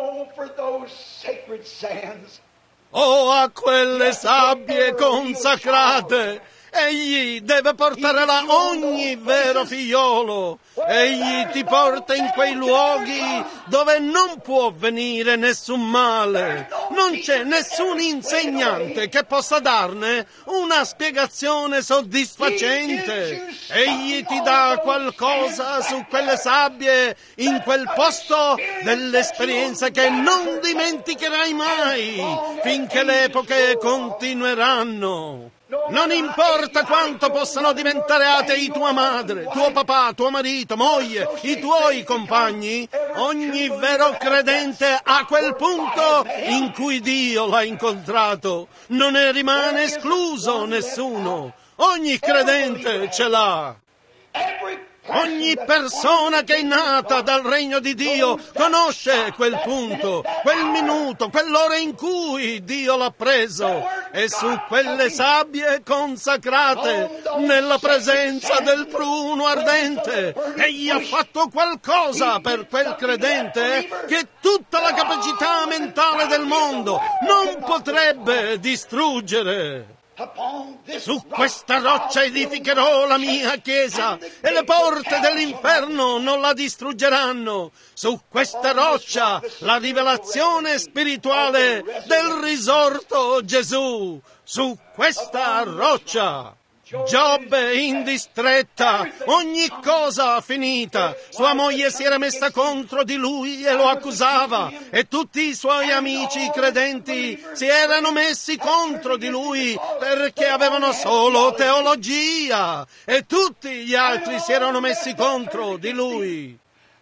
Oh, a quelle sabbie consacrate! Egli deve portare là ogni vero figliolo. Egli ti porta in quei luoghi dove non può venire nessun male. Non c'è nessun insegnante che possa darne una spiegazione soddisfacente. Egli ti dà qualcosa su quelle sabbie, in quel posto, dell'esperienza che non dimenticherai mai, finché le epoche continueranno. Non importa quanto possano diventare atei tua madre, tuo papà, tuo marito, moglie, i tuoi compagni, ogni vero credente ha quel punto in cui Dio l'ha incontrato. Non ne rimane escluso nessuno. Ogni credente ce l'ha. Ogni persona che è nata dal regno di Dio conosce quel punto, quel minuto, quell'ora in cui Dio l'ha preso, e su quelle sabbie consacrate, nella presenza del pruno ardente, egli ha fatto qualcosa per quel credente che tutta la capacità mentale del mondo non potrebbe distruggere. Su questa roccia edificherò la mia chiesa e le porte dell'inferno non la distruggeranno. Su questa roccia la rivelazione spirituale del risorto Gesù. Su questa roccia. Giobbe in distretta, ogni cosa finita. Sua moglie si era messa contro di lui e lo accusava, e tutti i suoi amici credenti si erano messi contro di lui perché avevano solo teologia, e tutti gli altri si erano messi contro di lui.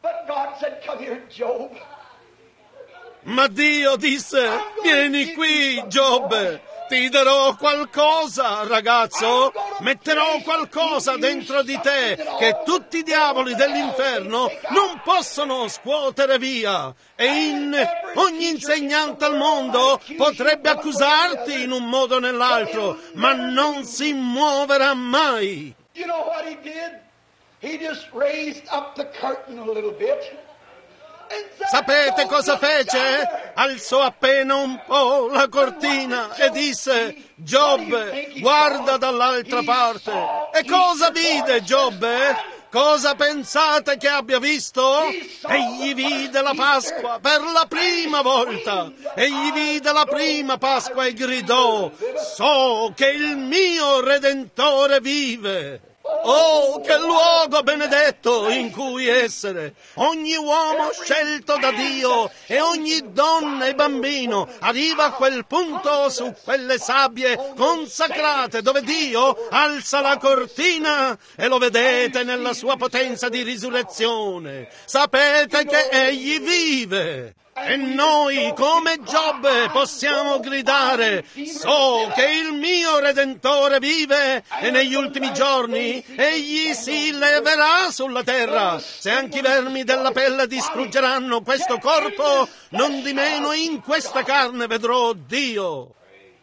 Ma Dio disse: vieni qui, Giobbe. Ti darò qualcosa, ragazzo, metterò qualcosa dentro di te che tutti i diavoli dell'inferno non possono scuotere via. E in ogni insegnante al mondo potrebbe accusarti in un modo o nell'altro, ma non si muoverà mai. You know what he did? He just raised up the curtain a little bit. Sapete cosa fece? Alzò appena un po' la cortina e disse: Giobbe, guarda dall'altra parte. E cosa vide Giobbe? Cosa pensate che abbia visto? Egli vide la Pasqua per la prima volta. Egli vide la prima Pasqua e gridò: so che il mio Redentore vive. Oh, che luogo benedetto in cui essere! Ogni uomo scelto da Dio e ogni donna e bambino arriva a quel punto su quelle sabbie consacrate dove Dio alza la cortina e lo vedete nella sua potenza di risurrezione. Sapete che Egli vive. E noi, come Giobbe, possiamo gridare: so che il mio Redentore vive e negli ultimi giorni Egli si leverà sulla terra. Se anche i vermi della pelle distruggeranno questo corpo, non di meno in questa carne vedrò Dio.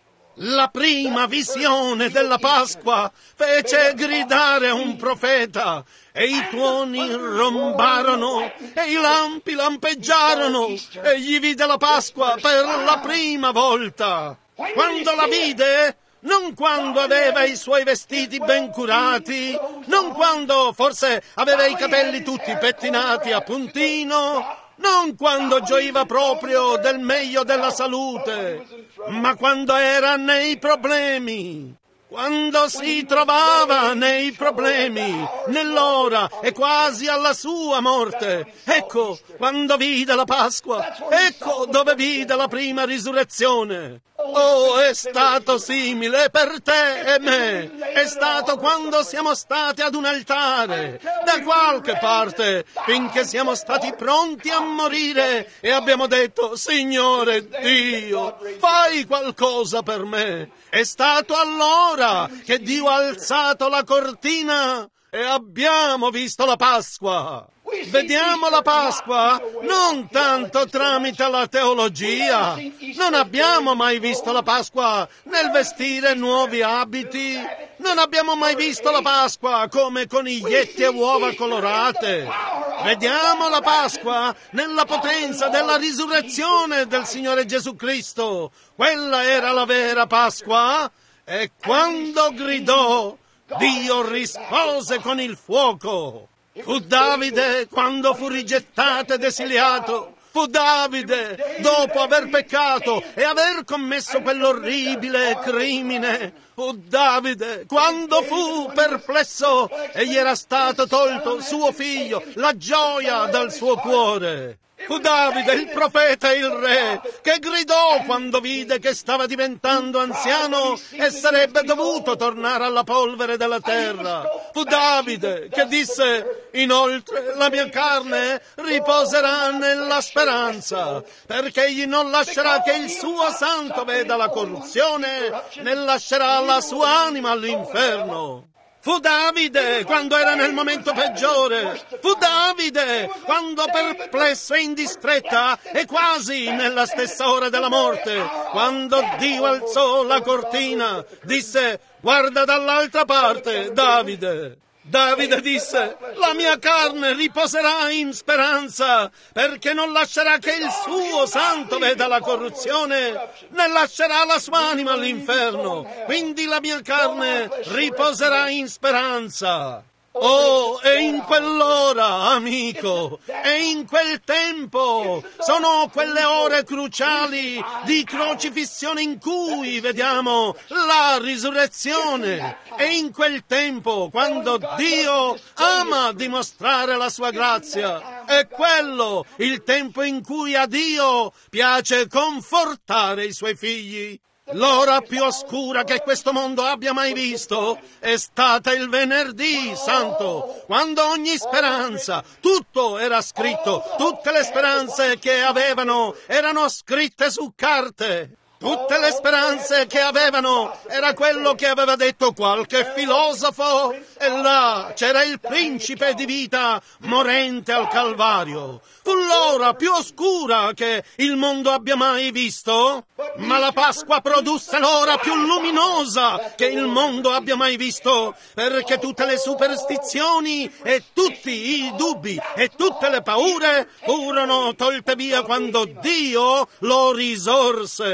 La prima visione della Pasqua fece gridare un profeta, e i tuoni rombarono, e i lampi lampeggiarono. Egli vide la Pasqua per la prima volta. Quando la vide, non quando aveva i suoi vestiti ben curati, non quando forse aveva i capelli tutti pettinati a puntino, non quando gioiva proprio del meglio della salute, ma quando era nei problemi, quando si trovava nei problemi, nell'ora e quasi alla sua morte. Ecco quando vide la Pasqua, ecco dove vide la prima risurrezione. Oh, è stato simile per te e me. È stato quando siamo stati ad un altare, da qualche parte, finché siamo stati pronti a morire e abbiamo detto: Signore Dio, fai qualcosa per me. È stato allora che Dio ha alzato la cortina e abbiamo visto la Pasqua. Vediamo la Pasqua non tanto tramite la teologia. Non abbiamo mai visto la Pasqua nel vestire nuovi abiti. Non abbiamo mai visto la Pasqua come coniglietti e uova colorate. Vediamo la Pasqua nella potenza della risurrezione del Signore Gesù Cristo. Quella era la vera Pasqua. E quando gridò, Dio rispose con il fuoco. Fu Davide quando fu rigettato ed esiliato. Fu Davide dopo aver peccato e aver commesso quell'orribile crimine. Fu Davide quando fu perplesso e gli era stato tolto suo figlio, la gioia dal suo cuore. Fu Davide, il profeta e il re, che gridò quando vide che stava diventando anziano e sarebbe dovuto tornare alla polvere della terra. Fu Davide che disse: inoltre la mia carne riposerà nella speranza, perché egli non lascerà che il suo santo veda la corruzione, né lascerà la sua anima all'inferno. Fu Davide quando era nel momento peggiore. Fu Davide quando perplesso e in distretta e quasi nella stessa ora della morte, quando Dio alzò la cortina, disse: guarda dall'altra parte, Davide. Davide disse: la mia carne riposerà in speranza, perché non lascerà che il suo santo veda la corruzione, né lascerà la sua anima all'inferno. Quindi la mia carne riposerà in speranza. Oh, e in quell'ora, amico, e in quel tempo, sono quelle ore cruciali di crocifissione in cui vediamo la risurrezione. E in quel tempo, quando Dio ama dimostrare la sua grazia, è quello il tempo in cui a Dio piace confortare i suoi figli. L'ora più oscura che questo mondo abbia mai visto è stata il venerdì santo, quando ogni speranza, tutto era scritto, tutte le speranze che avevano erano scritte su carte. Tutte le speranze che avevano era quello che aveva detto qualche filosofo, e là c'era il principe di vita morente al Calvario. Fu l'ora più oscura che il mondo abbia mai visto, ma la Pasqua produsse l'ora più luminosa che il mondo abbia mai visto, perché tutte le superstizioni e tutti i dubbi e tutte le paure furono tolte via quando Dio lo risorse.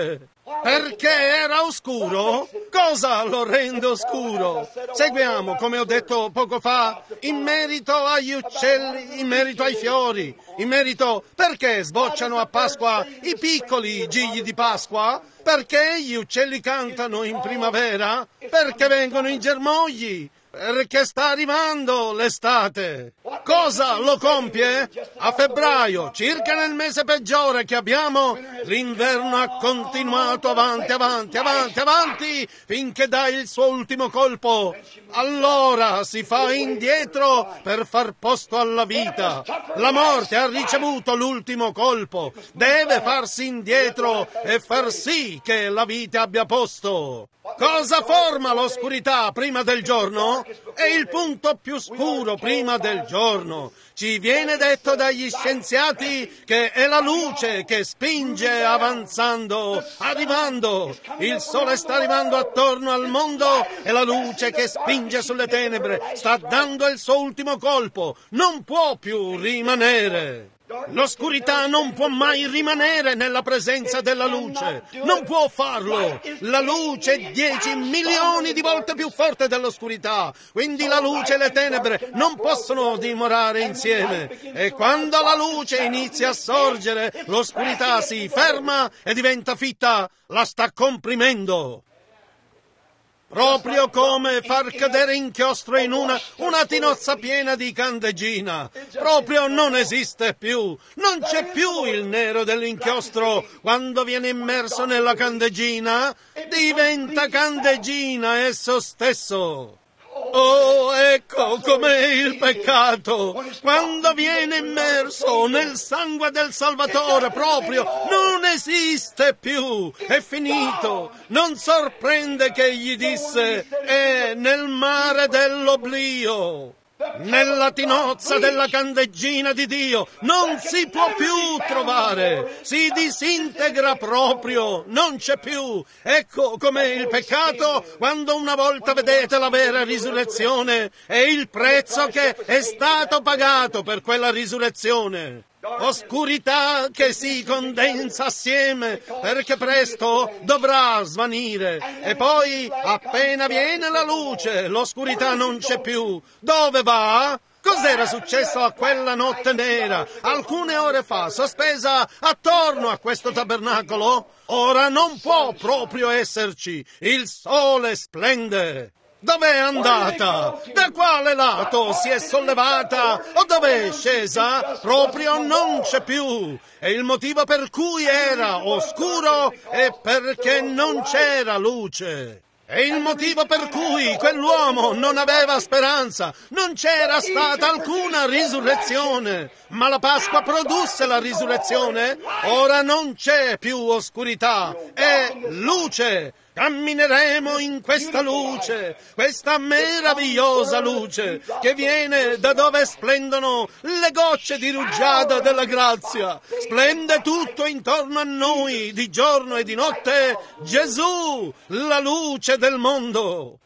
Perché era oscuro? Cosa lo rende oscuro? Seguiamo, come ho detto poco fa, in merito agli uccelli, in merito ai fiori, in merito perché sbocciano a Pasqua i piccoli gigli di Pasqua? Perché gli uccelli cantano in primavera? Perché vengono i germogli? Perché sta arrivando l'estate. Cosa lo compie? A febbraio, circa nel mese peggiore che abbiamo, l'inverno ha continuato avanti, avanti, avanti, avanti, finché dà il suo ultimo colpo. Allora si fa indietro per far posto alla vita. La morte ha ricevuto l'ultimo colpo. Deve farsi indietro e far sì che la vita abbia posto. Cosa forma l'oscurità prima del giorno? È il punto più scuro prima del giorno. Ci viene detto dagli scienziati che è la luce che spinge avanzando, arrivando. Il sole sta arrivando attorno al mondo e la luce che spinge sulle tenebre sta dando il suo ultimo colpo. Non può più rimanere. L'oscurità non può mai rimanere nella presenza della luce. Non può farlo. La luce è dieci milioni di volte più forte dell'oscurità. Quindi la luce e le tenebre non possono dimorare insieme. E quando la luce inizia a sorgere, l'oscurità si ferma e diventa fitta. La sta comprimendo. Proprio come far cadere inchiostro in una, una tinozza piena di candeggina. Proprio non esiste più. Non c'è più il nero dell'inchiostro quando viene immerso nella candeggina. Diventa candeggina esso stesso. Oh, ecco com'è il peccato. Quando viene immerso nel sangue del Salvatore proprio, non esiste più. È finito. Non sorprende che egli disse, è nel mare dell'oblio. Nella tinozza della candeggina di Dio non si può più trovare, si disintegra proprio, non c'è più. Ecco com'è il peccato quando una volta vedete la vera risurrezione e il prezzo che è stato pagato per quella risurrezione. Oscurità che si condensa assieme perché presto dovrà svanire e poi appena viene la luce l'oscurità non c'è più. Dove va? Cos'era successo a quella notte nera alcune ore fa sospesa attorno a questo tabernacolo? Ora non può proprio esserci. Il sole splende. Dov'è andata? Da quale lato si è sollevata? O dov'è scesa? Proprio non c'è più. E il motivo per cui era oscuro è perché non c'era luce. E il motivo per cui quell'uomo non aveva speranza. Non c'era stata alcuna risurrezione. Ma la Pasqua produsse la risurrezione. Ora non c'è più oscurità. È luce. Cammineremo in questa luce, questa meravigliosa luce che viene da dove splendono le gocce di rugiada della grazia. Splende tutto intorno a noi, di giorno e di notte, Gesù, la luce del mondo.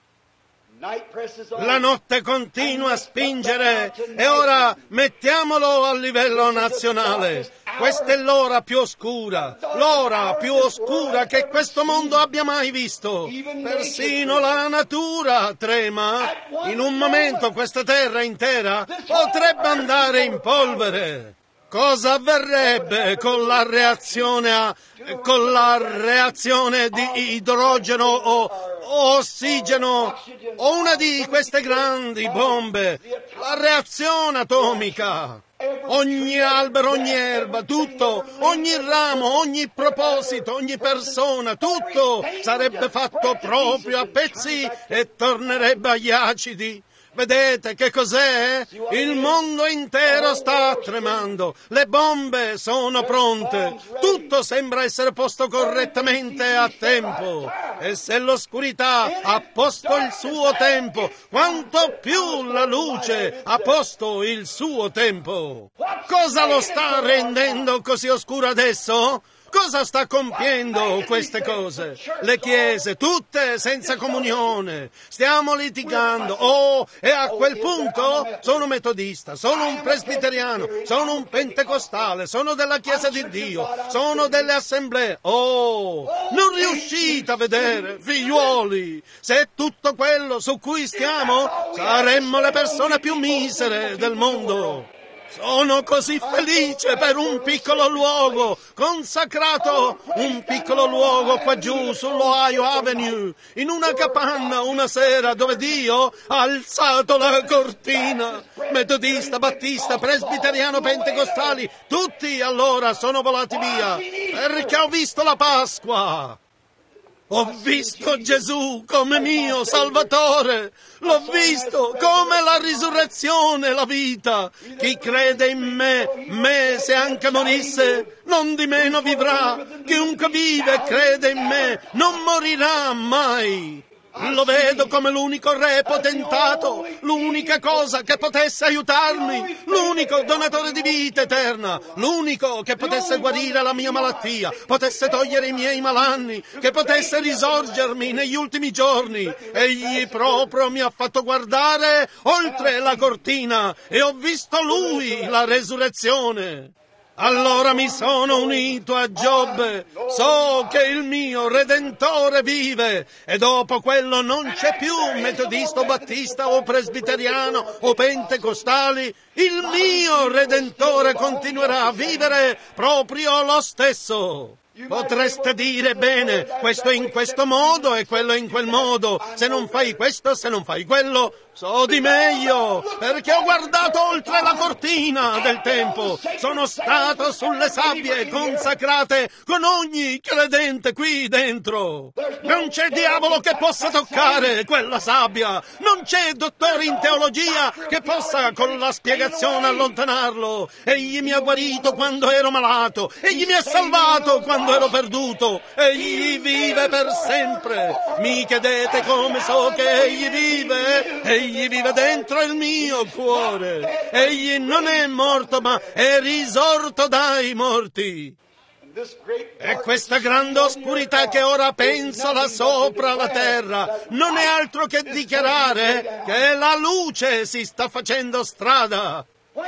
La notte continua a spingere e ora mettiamolo a livello nazionale. Questa è l'ora più oscura, l'ora più oscura che questo mondo abbia mai visto. Persino la natura trema. In un momento questa terra intera potrebbe andare in polvere. Cosa avverrebbe con la reazione a, con la reazione di idrogeno o, o ossigeno o una di queste grandi bombe? La reazione atomica. Ogni albero, ogni erba, tutto, ogni ramo, ogni proposito, ogni persona, tutto sarebbe fatto proprio a pezzi e tornerebbe agli acidi. Vedete che cos'è? Il mondo intero sta tremando, le bombe sono pronte, tutto sembra essere posto correttamente a tempo. E se l'oscurità ha posto il suo tempo, quanto più la luce ha posto il suo tempo. Cosa lo sta rendendo così oscuro adesso? Cosa sta compiendo queste cose? Le chiese, tutte senza comunione. Stiamo litigando. Oh, e a quel punto sono metodista, sono un presbiteriano, sono un pentecostale, sono della Chiesa di Dio, sono delle assemblee. Oh, non riuscite a vedere, figliuoli, se è tutto quello su cui stiamo, saremmo le persone più misere del mondo. Sono così felice per un piccolo luogo consacrato, un piccolo luogo qua giù sull'Ohio Avenue, in una capanna una sera dove Dio ha alzato la cortina. Metodista, battista, presbiteriano, pentecostali, tutti allora sono volati via perché ho visto la Pasqua. Ho visto Gesù come mio Salvatore, l'ho visto come la risurrezione, la vita. Chi crede in me, me se anche morisse, non di meno vivrà. Chiunque vive e crede in me non morirà mai. Lo vedo come l'unico re potentato, l'unica cosa che potesse aiutarmi, l'unico donatore di vita eterna, l'unico che potesse guarire la mia malattia, potesse togliere i miei malanni, che potesse risorgermi negli ultimi giorni. Egli proprio mi ha fatto guardare oltre la cortina e ho visto lui, la resurrezione. Allora mi sono unito a Giobbe, so che il mio Redentore vive e dopo quello non c'è più metodista o battista o presbiteriano o pentecostali, il mio Redentore continuerà a vivere proprio lo stesso. Potreste dire, bene, questo in questo modo e quello in quel modo, se non fai questo, se non fai quello, so di meglio, perché ho guardato oltre la cortina del tempo, sono stato sulle sabbie consacrate con ogni credente qui dentro. Non c'è diavolo che possa toccare quella sabbia, non c'è dottore in teologia che possa con la spiegazione allontanarlo. Egli mi ha guarito quando ero malato, egli mi ha salvato quando ero perduto, egli vive per sempre. Mi chiedete come so che egli vive? Egli vive dentro il mio cuore. Egli non è morto, ma è risorto dai morti. E questa grande oscurità che ora pensa là sopra la terra non è altro che dichiarare che la luce si sta facendo strada.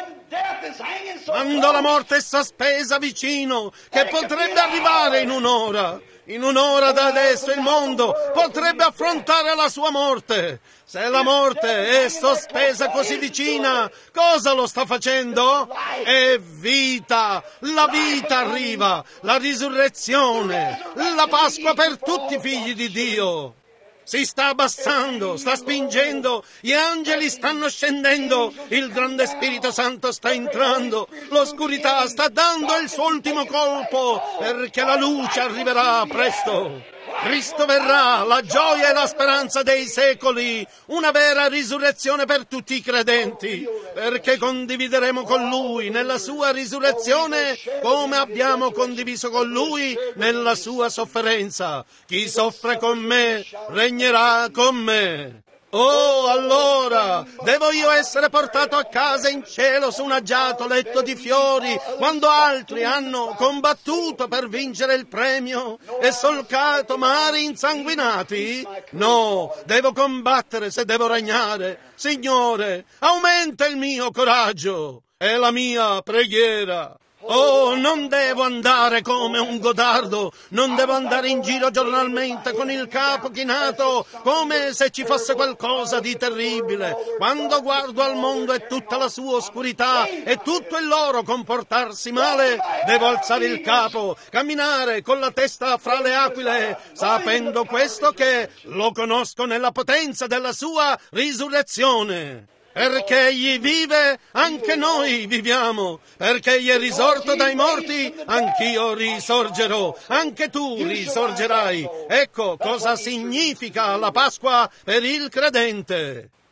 Quando la morte è sospesa vicino, che potrebbe arrivare in un'ora, in un'ora da adesso il mondo potrebbe affrontare la sua morte. Se la morte è sospesa così vicina, cosa lo sta facendo? È vita, la vita arriva, la risurrezione, la Pasqua per tutti i figli di Dio. Si sta abbassando, sta spingendo, gli angeli stanno scendendo, il grande Spirito Santo sta entrando, l'oscurità sta dando il suo ultimo colpo perché la luce arriverà presto. Cristo verrà, la gioia e la speranza dei secoli, una vera risurrezione per tutti i credenti, perché condivideremo con Lui nella sua risurrezione come abbiamo condiviso con Lui nella sua sofferenza. Chi soffre con me regnerà con me. Oh, allora, devo io essere portato a casa in cielo su un agiato letto di fiori, quando altri hanno combattuto per vincere il premio e solcato mari insanguinati? No, devo combattere se devo regnare. Signore, aumenta il mio coraggio. È la mia preghiera. Oh, non devo andare come un godardo, non devo andare in giro giornalmente con il capo chinato, come se ci fosse qualcosa di terribile. Quando guardo al mondo e tutta la sua oscurità e tutto il loro comportarsi male, devo alzare il capo, camminare con la testa fra le aquile, sapendo questo che lo conosco nella potenza della sua risurrezione. Perché egli vive, anche noi viviamo. Perché egli è risorto dai morti, anch'io risorgerò. Anche tu risorgerai. Ecco cosa significa la Pasqua per il credente.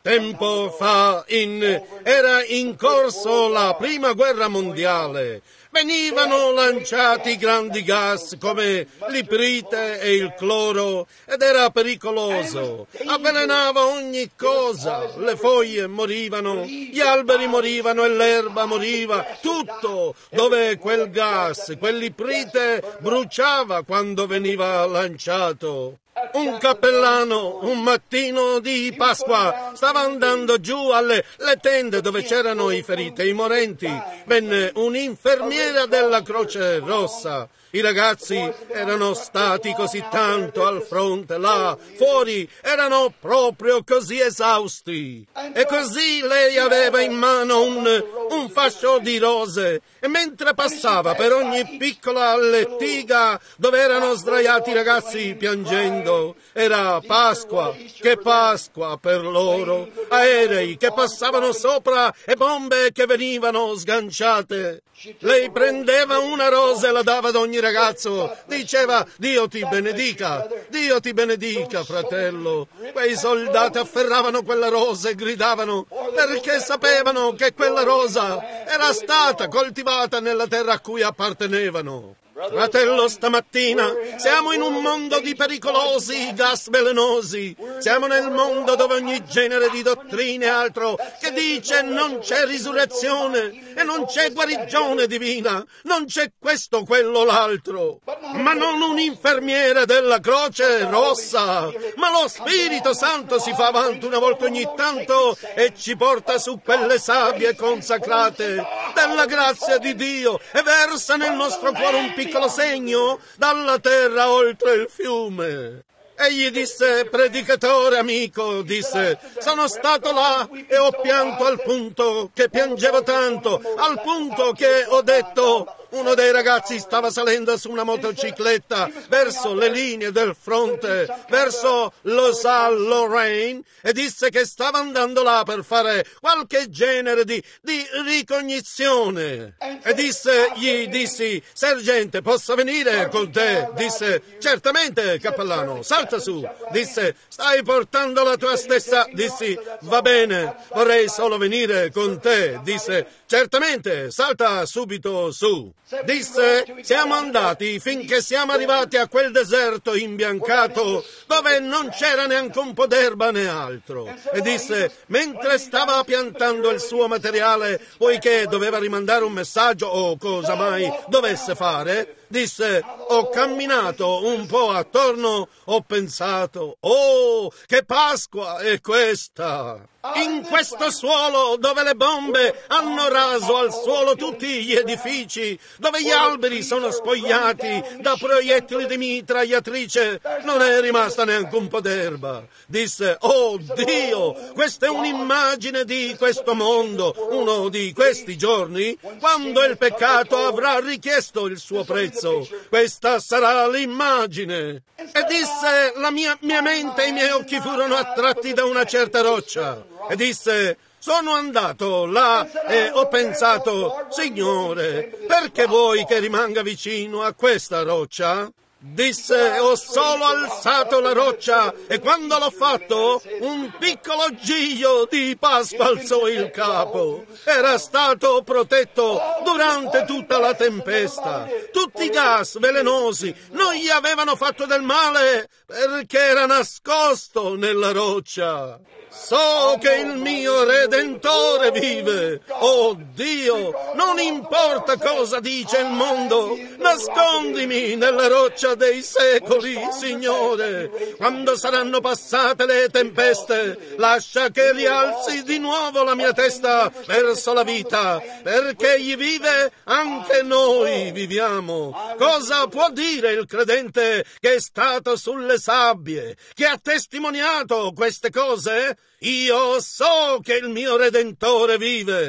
Tempo fa in, era in corso la prima guerra mondiale. Venivano lanciati grandi gas come l'iprite e il cloro ed era pericoloso. Avvelenava ogni cosa. Le foglie morivano, gli alberi morivano e l'erba moriva. Tutto dove quel gas, quell'iprite bruciava quando veniva lanciato. Un cappellano, un mattino di Pasqua, stava andando giù alle le tende dove c'erano i feriti e i morenti. Venne un'infermiera della Croce Rossa. I ragazzi erano stati così tanto al fronte, là, fuori, erano proprio così esausti. E così lei aveva in mano un, un fascio di rose e mentre passava per ogni piccola lettiga dove erano sdraiati i ragazzi piangendo, era Pasqua, che Pasqua per loro, aerei che passavano sopra e bombe che venivano sganciate. Lei prendeva una rosa e la dava ad ogni ragazzo, diceva: Dio ti benedica, Dio ti benedica, fratello. Quei soldati afferravano quella rosa e gridavano perché sapevano che quella rosa era stata coltivata nella terra a cui appartenevano. Fratello, stamattina siamo in un mondo di pericolosi gas velenosi. Siamo nel mondo dove ogni genere di dottrine e altro che dice non c'è risurrezione e non c'è guarigione divina, non c'è questo, quello, l'altro. Ma non un infermiere della Croce Rossa, ma lo Spirito Santo si fa avanti una volta ogni tanto e ci porta su quelle sabbie consacrate della grazia di Dio e versa nel nostro cuore un piccolo piccolo segno dalla terra oltre il fiume. Egli disse: predicatore amico, disse, sono stato là e ho pianto al punto che piangevo tanto, al punto che ho detto... Uno dei ragazzi stava salendo su una motocicletta verso le linee del fronte, verso Lausanne-Lorraine, e disse che stava andando là per fare qualche genere di, di ricognizione. E disse, gli dissi: sergente, posso venire con te? Disse: certamente, cappellano, salta su. Disse: stai portando la tua stessa... Dissi: va bene, vorrei solo venire con te. Disse: certamente, salta subito su. Disse: siamo andati finché siamo arrivati a quel deserto imbiancato dove non c'era neanche un po' d'erba né altro. E disse: mentre stava piantando il suo materiale, poiché doveva rimandare un messaggio o cosa mai dovesse fare, disse: ho camminato un po' attorno, ho pensato: oh, che Pasqua è questa! In questo suolo dove le bombe hanno raso al suolo tutti gli edifici, dove gli alberi sono spogliati da proiettili di mitragliatrice, non è rimasta neanche un po' d'erba. Disse: oh Dio, questa è un'immagine di questo mondo, uno di questi giorni, quando il peccato avrà richiesto il suo prezzo. Questa sarà l'immagine. E disse: la mia, mia mente e i miei occhi furono attratti da una certa roccia. E disse: sono andato là e ho pensato: Signore, perché vuoi che rimanga vicino a questa roccia? Disse: ho solo alzato la roccia e quando l'ho fatto un piccolo giglio di Pasqua alzò il capo. Era stato protetto durante tutta la tempesta. Tutti i gas velenosi non gli avevano fatto del male perché era nascosto nella roccia. So che il mio Redentore vive. Oh Dio, non importa cosa dice il mondo, nascondimi nella roccia dei secoli, Signore. Quando saranno passate le tempeste, lascia che rialzi di nuovo la mia testa verso la vita, perché egli vive, anche noi viviamo. Cosa può dire il credente che è stato sulle sabbie, che ha testimoniato queste cose? Io so che il mio Redentore vive.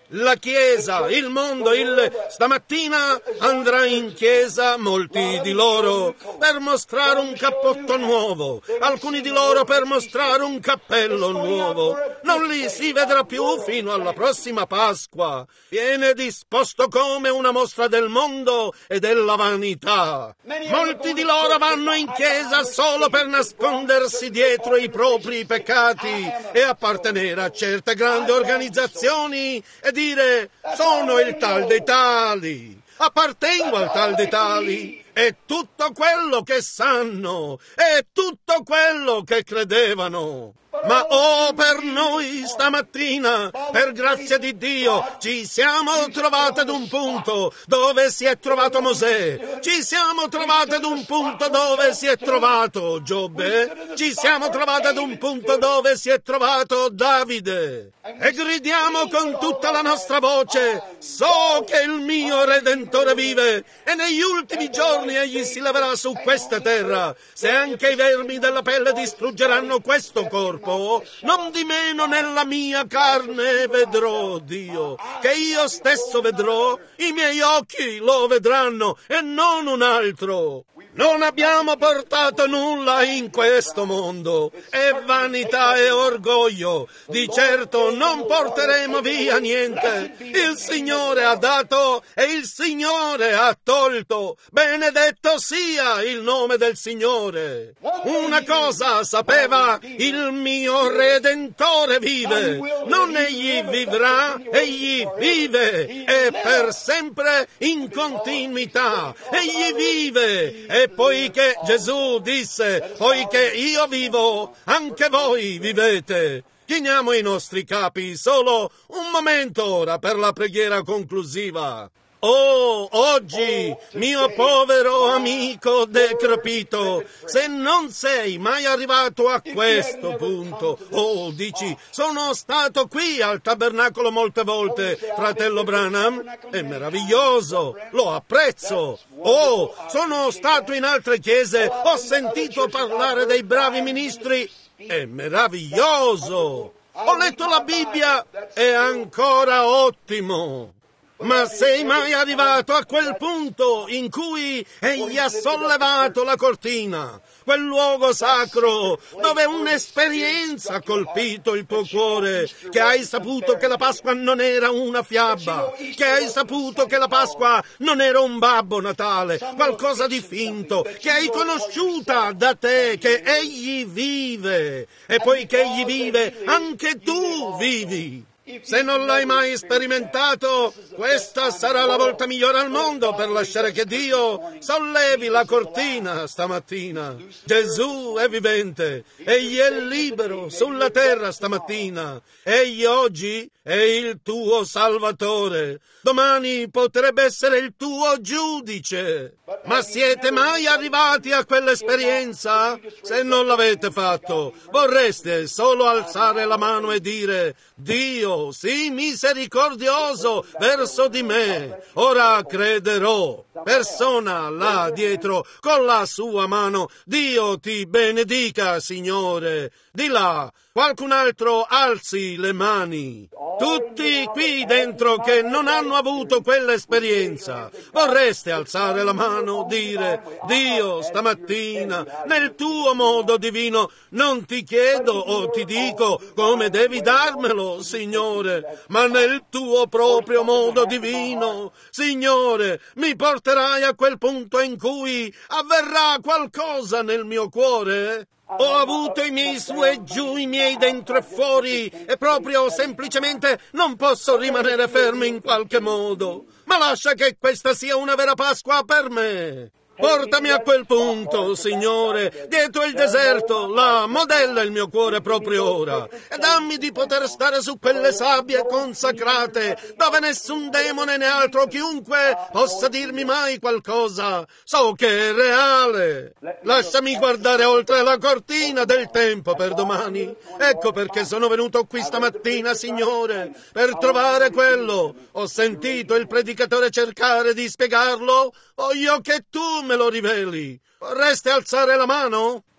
La Chiesa, il mondo, il stamattina andrà in chiesa molti di loro per mostrare un cappotto nuovo, alcuni di loro per mostrare un cappello nuovo. Non li si vedrà più fino alla prossima Pasqua. Viene disposto come una mostra del mondo e della vanità. Molti di loro vanno in chiesa solo per nascondersi dietro i propri peccati e appartenere a certe grandi organizzazioni e dire: sono il tal dei tali, appartengo al tal dei tali. È tutto quello che sanno, è tutto quello che credevano. Ma oh, per noi stamattina, per grazia di Dio, ci siamo trovati ad un punto dove si è trovato Mosè, ci siamo trovati ad un punto dove si è trovato Giobbe, ci siamo trovati ad un punto dove si è trovato Davide. E gridiamo con tutta la nostra voce: so che il mio Redentore vive e negli ultimi giorni egli si leverà su questa terra. Se anche i vermi della pelle distruggeranno questo corpo, non di meno nella mia carne vedrò Dio, che io stesso vedrò, i miei occhi lo vedranno e non un altro. Non abbiamo portato nulla in questo mondo, è vanità e orgoglio. Di certo non porteremo via niente. Il Signore ha dato e il Signore ha tolto. Benedetto sia il nome del Signore. Una cosa sapeva: il mio Redentore vive. Non egli vivrà, egli vive, e per sempre in continuità. Egli vive. E poiché Gesù disse: poiché io vivo, anche voi vivete. Chiniamo i nostri capi solo un momento ora per la preghiera conclusiva. Oh, oggi, mio povero amico decrepito, se non sei mai arrivato a questo punto, oh, dici: sono stato qui al tabernacolo molte volte, fratello Branham, è meraviglioso, lo apprezzo. Oh, sono stato in altre chiese, ho sentito parlare dei bravi ministri, è meraviglioso. Ho letto la Bibbia, è ancora ottimo. Ma sei mai arrivato a quel punto in cui egli ha sollevato la cortina, quel luogo sacro dove un'esperienza ha colpito il tuo cuore, che hai saputo che la Pasqua non era una fiaba, che hai saputo che la Pasqua non era un Babbo Natale, qualcosa di finto, che hai conosciuta da te, che egli vive, e poiché egli vive, anche tu vivi. Se non l'hai mai sperimentato, questa sarà la volta migliore al mondo per lasciare che Dio sollevi la cortina stamattina. Gesù è vivente, egli è libero sulla terra stamattina. Egli oggi è il tuo Salvatore, domani potrebbe essere il tuo giudice. Ma siete mai arrivati a quell'esperienza? Se non l'avete fatto, vorreste solo alzare la mano e dire: Dio, sii misericordioso verso di me, ora crederò. Persona là dietro con la sua mano: Dio ti benedica, Signore. Di là, qualcun altro alzi le mani. Tutti qui dentro che non hanno avuto quell'esperienza, vorreste alzare la mano, dire: Dio, stamattina, nel tuo modo divino, non ti chiedo o ti dico come devi darmelo, Signore, ma nel tuo proprio modo divino, Signore, mi porterai a quel punto in cui avverrà qualcosa nel mio cuore? Ho avuto i miei su e giù, i miei dentro e fuori, e proprio semplicemente non posso rimanere fermo in qualche modo. Ma lascia che questa sia una vera Pasqua per me. Portami a quel punto, Signore, dietro il deserto, là, modella il mio cuore proprio ora, e dammi di poter stare su quelle sabbie consacrate, dove nessun demone né altro chiunque possa dirmi mai qualcosa. So che è reale. Lasciami guardare oltre la cortina del tempo per domani. Ecco perché sono venuto qui stamattina, Signore, per trovare quello. Ho sentito il predicatore cercare di spiegarlo. Voglio che tu me lo riveli. Vorreste alzare la mano?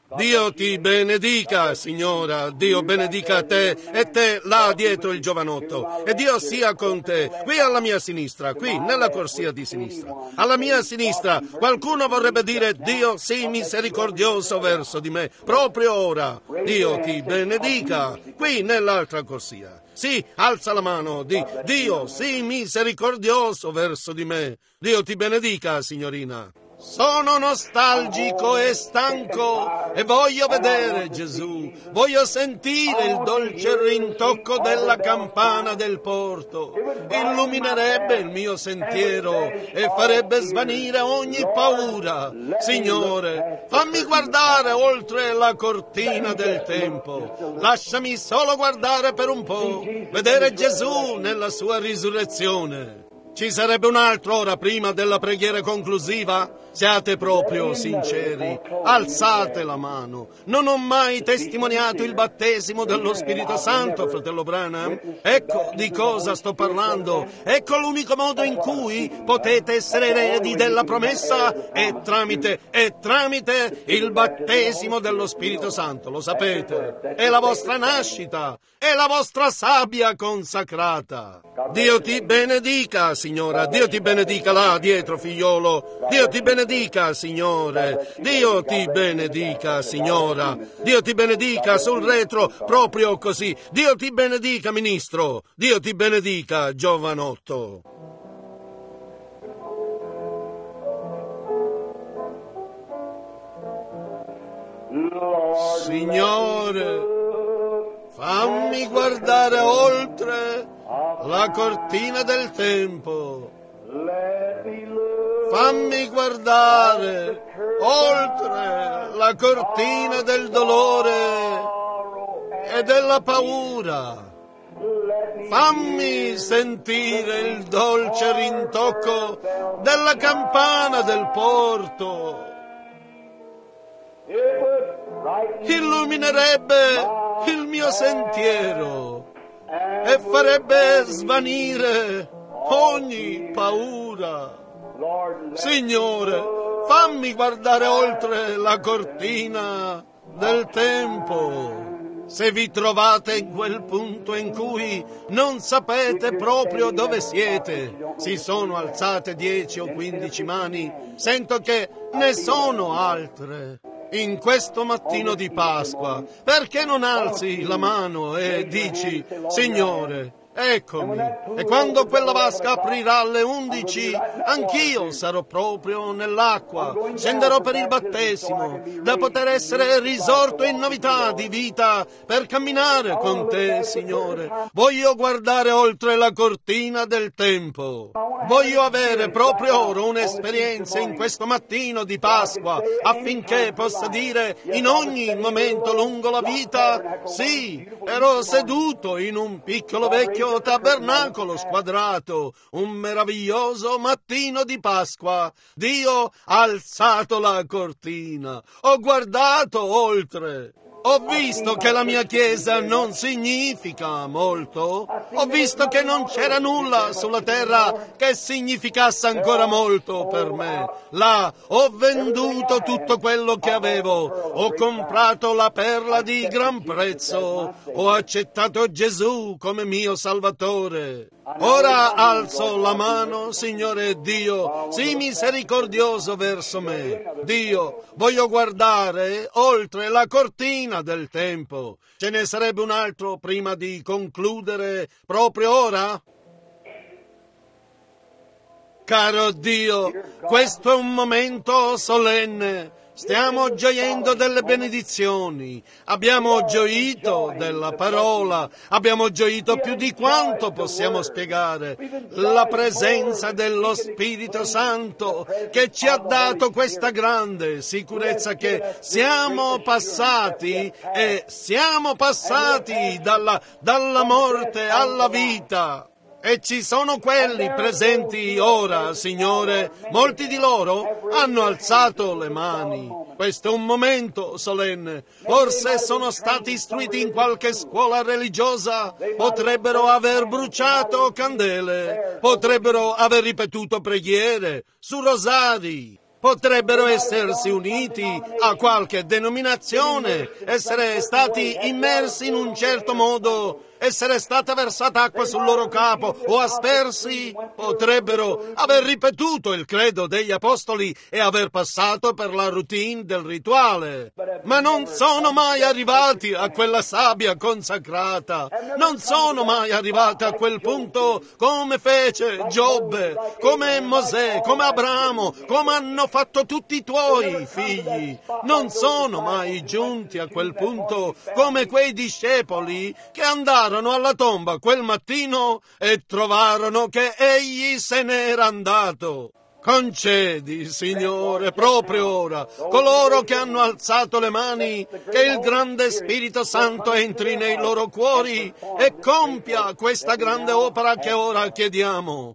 Dio ti benedica, signora, Dio benedica te e te là dietro il giovanotto. E Dio sia con te, qui alla mia sinistra, qui nella corsia di sinistra. Alla mia sinistra qualcuno vorrebbe dire: Dio sii misericordioso verso di me, proprio ora. Dio ti benedica, qui nell'altra corsia. Sì, alza la mano, di Dio sii misericordioso verso di me. Dio ti benedica, signorina. Sono nostalgico e stanco e voglio vedere Gesù, voglio sentire il dolce rintocco della campana del porto. Illuminerebbe il mio sentiero e farebbe svanire ogni paura. Signore, fammi guardare oltre la cortina del tempo. Lasciami solo guardare per un po', vedere Gesù nella sua risurrezione. Ci sarebbe un'altra ora prima della preghiera conclusiva? Siate proprio sinceri, alzate la mano. Non ho mai testimoniato il battesimo dello Spirito Santo, fratello Branham. Ecco di cosa sto parlando. Ecco l'unico modo in cui potete essere eredi della promessa è tramite, è tramite il battesimo dello Spirito Santo, lo sapete. È la vostra nascita, è la vostra sabbia consacrata. Dio ti benedica, signora, Dio ti benedica là dietro, figliolo. Dio ti benedica, Signore. Dio ti benedica, signora. Dio ti benedica sul retro, proprio così. Dio ti benedica, ministro. Dio ti benedica, giovanotto. Signore, fammi guardare oltre la cortina del tempo. Fammi guardare oltre la cortina del dolore e della paura. Fammi sentire il dolce rintocco della campana del porto. Illuminerebbe il mio sentiero e farebbe svanire ogni paura. Signore, fammi guardare oltre la cortina del tempo. Se vi trovate in quel punto in cui non sapete proprio dove siete, si sono alzate dieci o quindici mani, sento che ne sono altre. In questo mattino di Pasqua, perché non alzi la mano e dici: Signore, eccomi, e quando quella vasca aprirà alle undici, anch'io sarò proprio nell'acqua, scenderò per il battesimo, da poter essere risorto in novità di vita per camminare con te, Signore. Voglio guardare oltre la cortina del tempo. Voglio avere proprio ora un'esperienza in questo mattino di Pasqua, affinché possa dire in ogni momento lungo la vita: sì, ero seduto in un piccolo vecchio tabernacolo squadrato, un meraviglioso mattino di Pasqua. Dio ha alzato la cortina, ho guardato oltre. Ho visto che la mia chiesa non significa molto. Ho visto che non c'era nulla sulla terra che significasse ancora molto per me. Là ho venduto tutto quello che avevo. Ho comprato la perla di gran prezzo. Ho accettato Gesù come mio Salvatore. Ora alzo la mano, Signore Dio, sii misericordioso verso me. Dio, voglio guardare oltre la cortina del tempo. Ce ne sarebbe un altro prima di concludere proprio ora? Caro Dio, questo è un momento solenne. Stiamo gioendo delle benedizioni, abbiamo gioito della parola, abbiamo gioito più di quanto possiamo spiegare. La presenza dello Spirito Santo che ci ha dato questa grande sicurezza che siamo passati e siamo passati dalla, dalla morte alla vita. E ci sono quelli presenti ora, Signore, molti di loro hanno alzato le mani. Questo è un momento solenne. Forse sono stati istruiti in qualche scuola religiosa, potrebbero aver bruciato candele, potrebbero aver ripetuto preghiere su rosari. Potrebbero essersi uniti a qualche denominazione, essere stati immersi in un certo modo, essere stata versata acqua sul loro capo o aspersi. Potrebbero aver ripetuto il credo degli apostoli e aver passato per la routine del rituale. Ma non sono mai arrivati a quella sabbia consacrata. Non sono mai arrivati a quel punto come fece Giobbe, come Mosè, come Abramo, come hanno fatto tutti i tuoi figli. Non sono mai giunti a quel punto come quei discepoli che andarono alla tomba quel mattino e trovarono che egli se n'era andato. Concedi, Signore, proprio ora, coloro che hanno alzato le mani, che il grande Spirito Santo entri nei loro cuori e compia questa grande opera che ora chiediamo.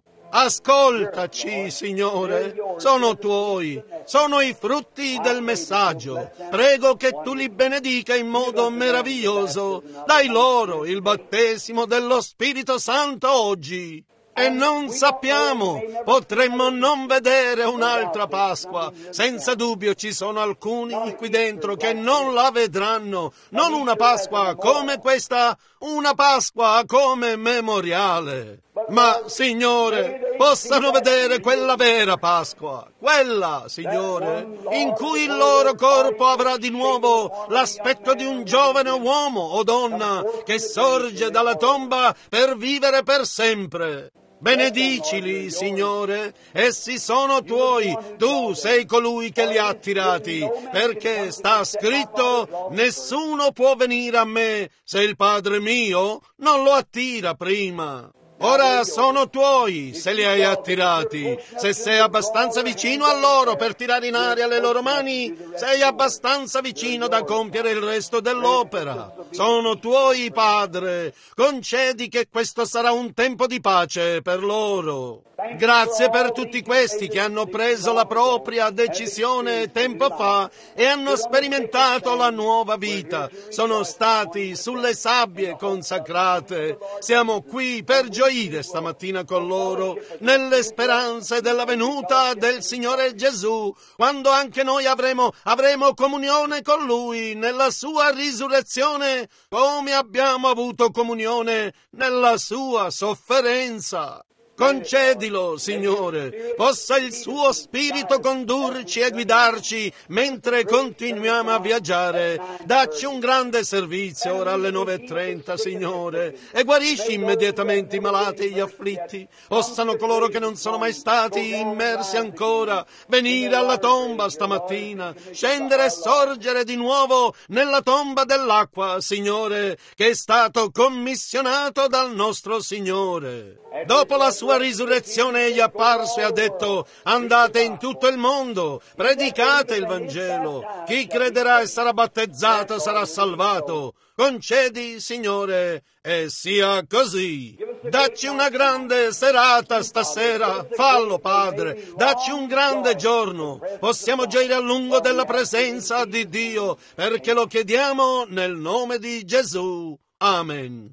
Ascoltaci, Signore, sono tuoi, sono i frutti del messaggio. Prego che tu li benedica in modo meraviglioso. Dai loro il battesimo dello Spirito Santo oggi. E non sappiamo, potremmo non vedere un'altra Pasqua. Senza dubbio ci sono alcuni qui dentro che non la vedranno. Non una Pasqua come questa, una Pasqua come memoriale. Ma, Signore, possano vedere quella vera Pasqua, quella, Signore, in cui il loro corpo avrà di nuovo l'aspetto di un giovane uomo o donna che sorge dalla tomba per vivere per sempre. Benedicili, Signore, essi sono tuoi, tu sei colui che li ha attirati, perché sta scritto: nessuno può venire a me se il Padre mio non lo attira prima. Ora sono tuoi, se li hai attirati. Se sei abbastanza vicino a loro per tirare in aria le loro mani, sei abbastanza vicino da compiere il resto dell'opera. Sono tuoi, Padre. Concedi che questo sarà un tempo di pace per loro. Grazie per tutti questi che hanno preso la propria decisione tempo fa e hanno sperimentato la nuova vita. Sono stati sulle sabbie consacrate. Siamo qui per gioire stamattina con loro nelle speranze della venuta del Signore Gesù, quando anche noi avremo, avremo comunione con Lui nella sua risurrezione, come abbiamo avuto comunione nella sua sofferenza. Concedilo, Signore, possa il suo Spirito condurci e guidarci mentre continuiamo a viaggiare. Dacci un grande servizio ora alle nove e trenta, Signore, e guarisci immediatamente i malati e gli afflitti. Possano coloro che non sono mai stati immersi ancora venire alla tomba stamattina, scendere e sorgere di nuovo nella tomba dell'acqua, Signore, che è stato commissionato dal nostro Signore. Dopo la sua risurrezione egli è apparso e ha detto: andate in tutto il mondo, predicate il Vangelo, chi crederà e sarà battezzato sarà salvato. Concedi, Signore, e sia così. Dacci una grande serata stasera, fallo, Padre, dacci un grande giorno. Possiamo gioire a lungo della presenza di Dio, perché lo chiediamo nel nome di Gesù. Amen.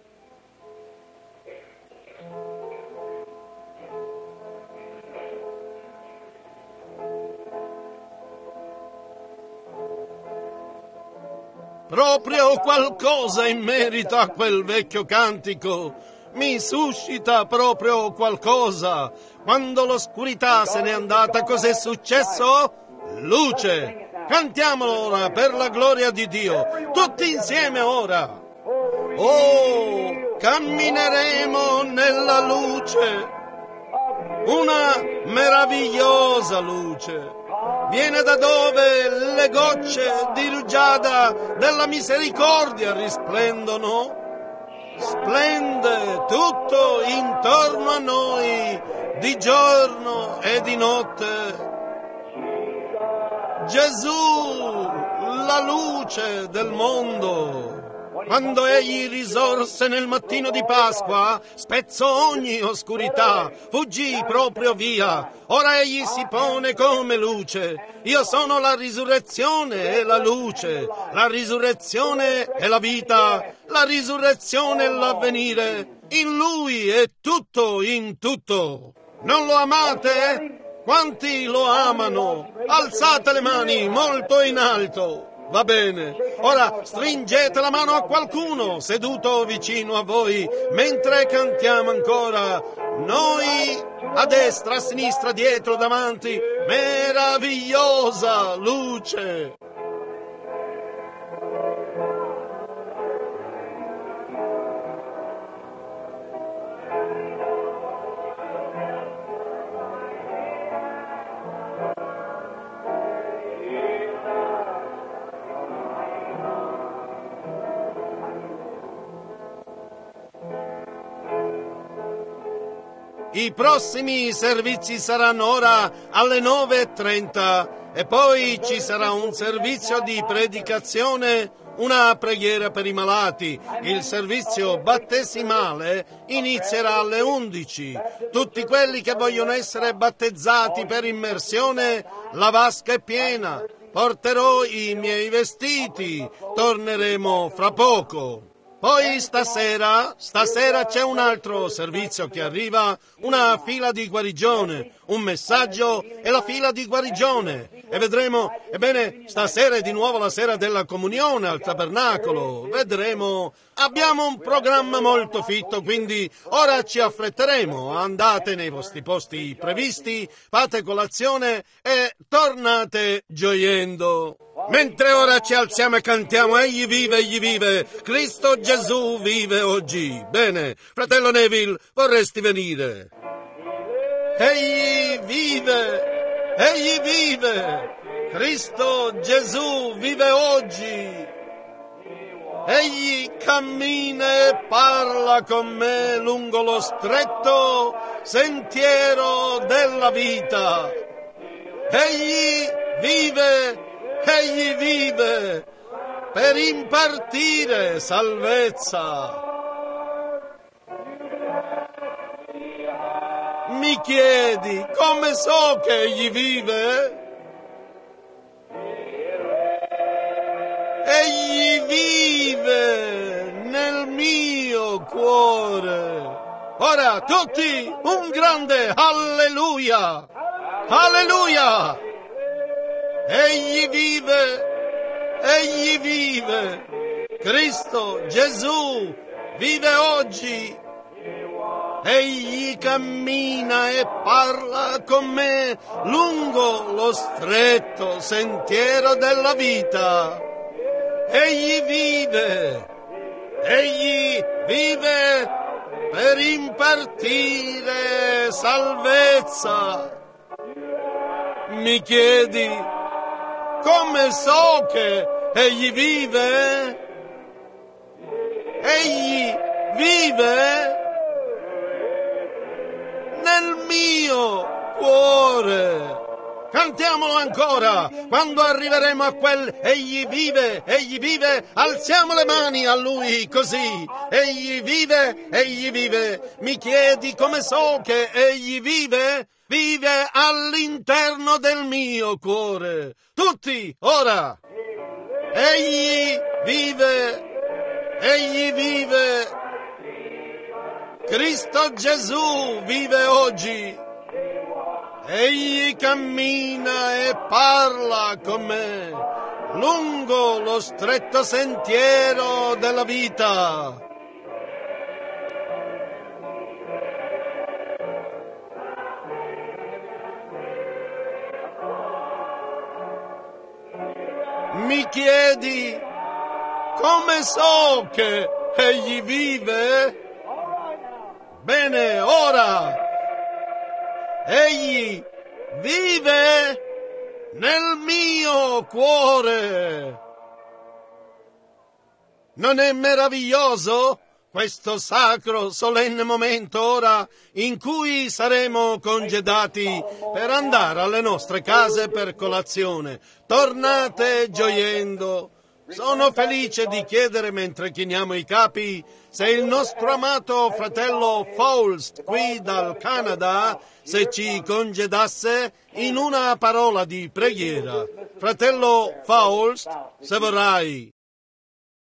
Proprio qualcosa in merito a quel vecchio cantico mi suscita proprio qualcosa. Quando l'oscurità se n'è andata, cos'è successo? Luce! Cantiamolo ora per la gloria di Dio, tutti insieme ora. Oh, cammineremo nella luce, una meravigliosa luce. Viene da dove le gocce di rugiada della misericordia risplendono. Splende tutto intorno a noi, di giorno e di notte. Gesù, la luce del mondo. Quando egli risorse nel mattino di Pasqua, spezzò ogni oscurità, fuggì proprio via. Ora egli si pone come luce. Io sono la risurrezione e la luce. La risurrezione è la vita, la risurrezione è l'avvenire. In Lui è tutto in tutto. Non lo amate? Quanti lo amano? Alzate le mani molto in alto. Va bene. Ora stringete la mano a qualcuno seduto vicino a voi mentre cantiamo ancora. Noi a destra, a sinistra, dietro, davanti. Meravigliosa luce. I prossimi servizi saranno ora alle nove e trenta e poi ci sarà un servizio di predicazione, una preghiera per i malati. Il servizio battesimale inizierà alle undici. Tutti quelli che vogliono essere battezzati per immersione, la vasca è piena. Porterò i miei vestiti, torneremo fra poco. Poi stasera, stasera c'è un altro servizio che arriva, una fila di guarigione, un messaggio e la fila di guarigione. E vedremo, ebbene, stasera è di nuovo la sera della comunione al tabernacolo. Vedremo, abbiamo un programma molto fitto, quindi ora ci affretteremo. Andate nei vostri posti previsti, fate colazione e tornate gioiendo. Mentre ora ci alziamo e cantiamo Egli vive, Egli vive, Cristo Gesù vive oggi. Bene, fratello Neville, vorresti venire? Egli vive, Egli vive, Cristo Gesù vive oggi. Egli cammina e parla con me lungo lo stretto sentiero della vita. Egli vive, Egli vive per impartire salvezza. Mi chiedi come so che Egli vive? Egli vive nel mio cuore. Ora tutti un grande alleluia! Alleluia! Egli vive, Egli vive, Cristo Gesù vive oggi. Egli cammina e parla con me lungo lo stretto sentiero della vita. Egli vive, Egli vive per impartire salvezza. Mi chiedi come so che Egli vive? Egli vive nel mio cuore. Cantiamolo ancora. Quando arriveremo a quel Egli vive, Egli vive, alziamo le mani a Lui così. Egli vive, Egli vive. Mi chiedi come so che Egli vive? Vive all'interno del mio cuore. Tutti, ora. Egli vive, Egli vive. Cristo Gesù vive oggi. Egli cammina e parla con me lungo lo stretto sentiero della vita. Mi chiedi come so che Egli vive? Bene, ora Egli vive nel mio cuore. Non è meraviglioso questo sacro, solenne momento ora in cui saremo congedati per andare alle nostre case per colazione? Tornate gioiendo. Sono felice di chiedere, mentre chiniamo i capi, se il nostro amato fratello Faust, qui dal Canada, se ci congedasse in una parola di preghiera. Fratello Faust, se vorrai.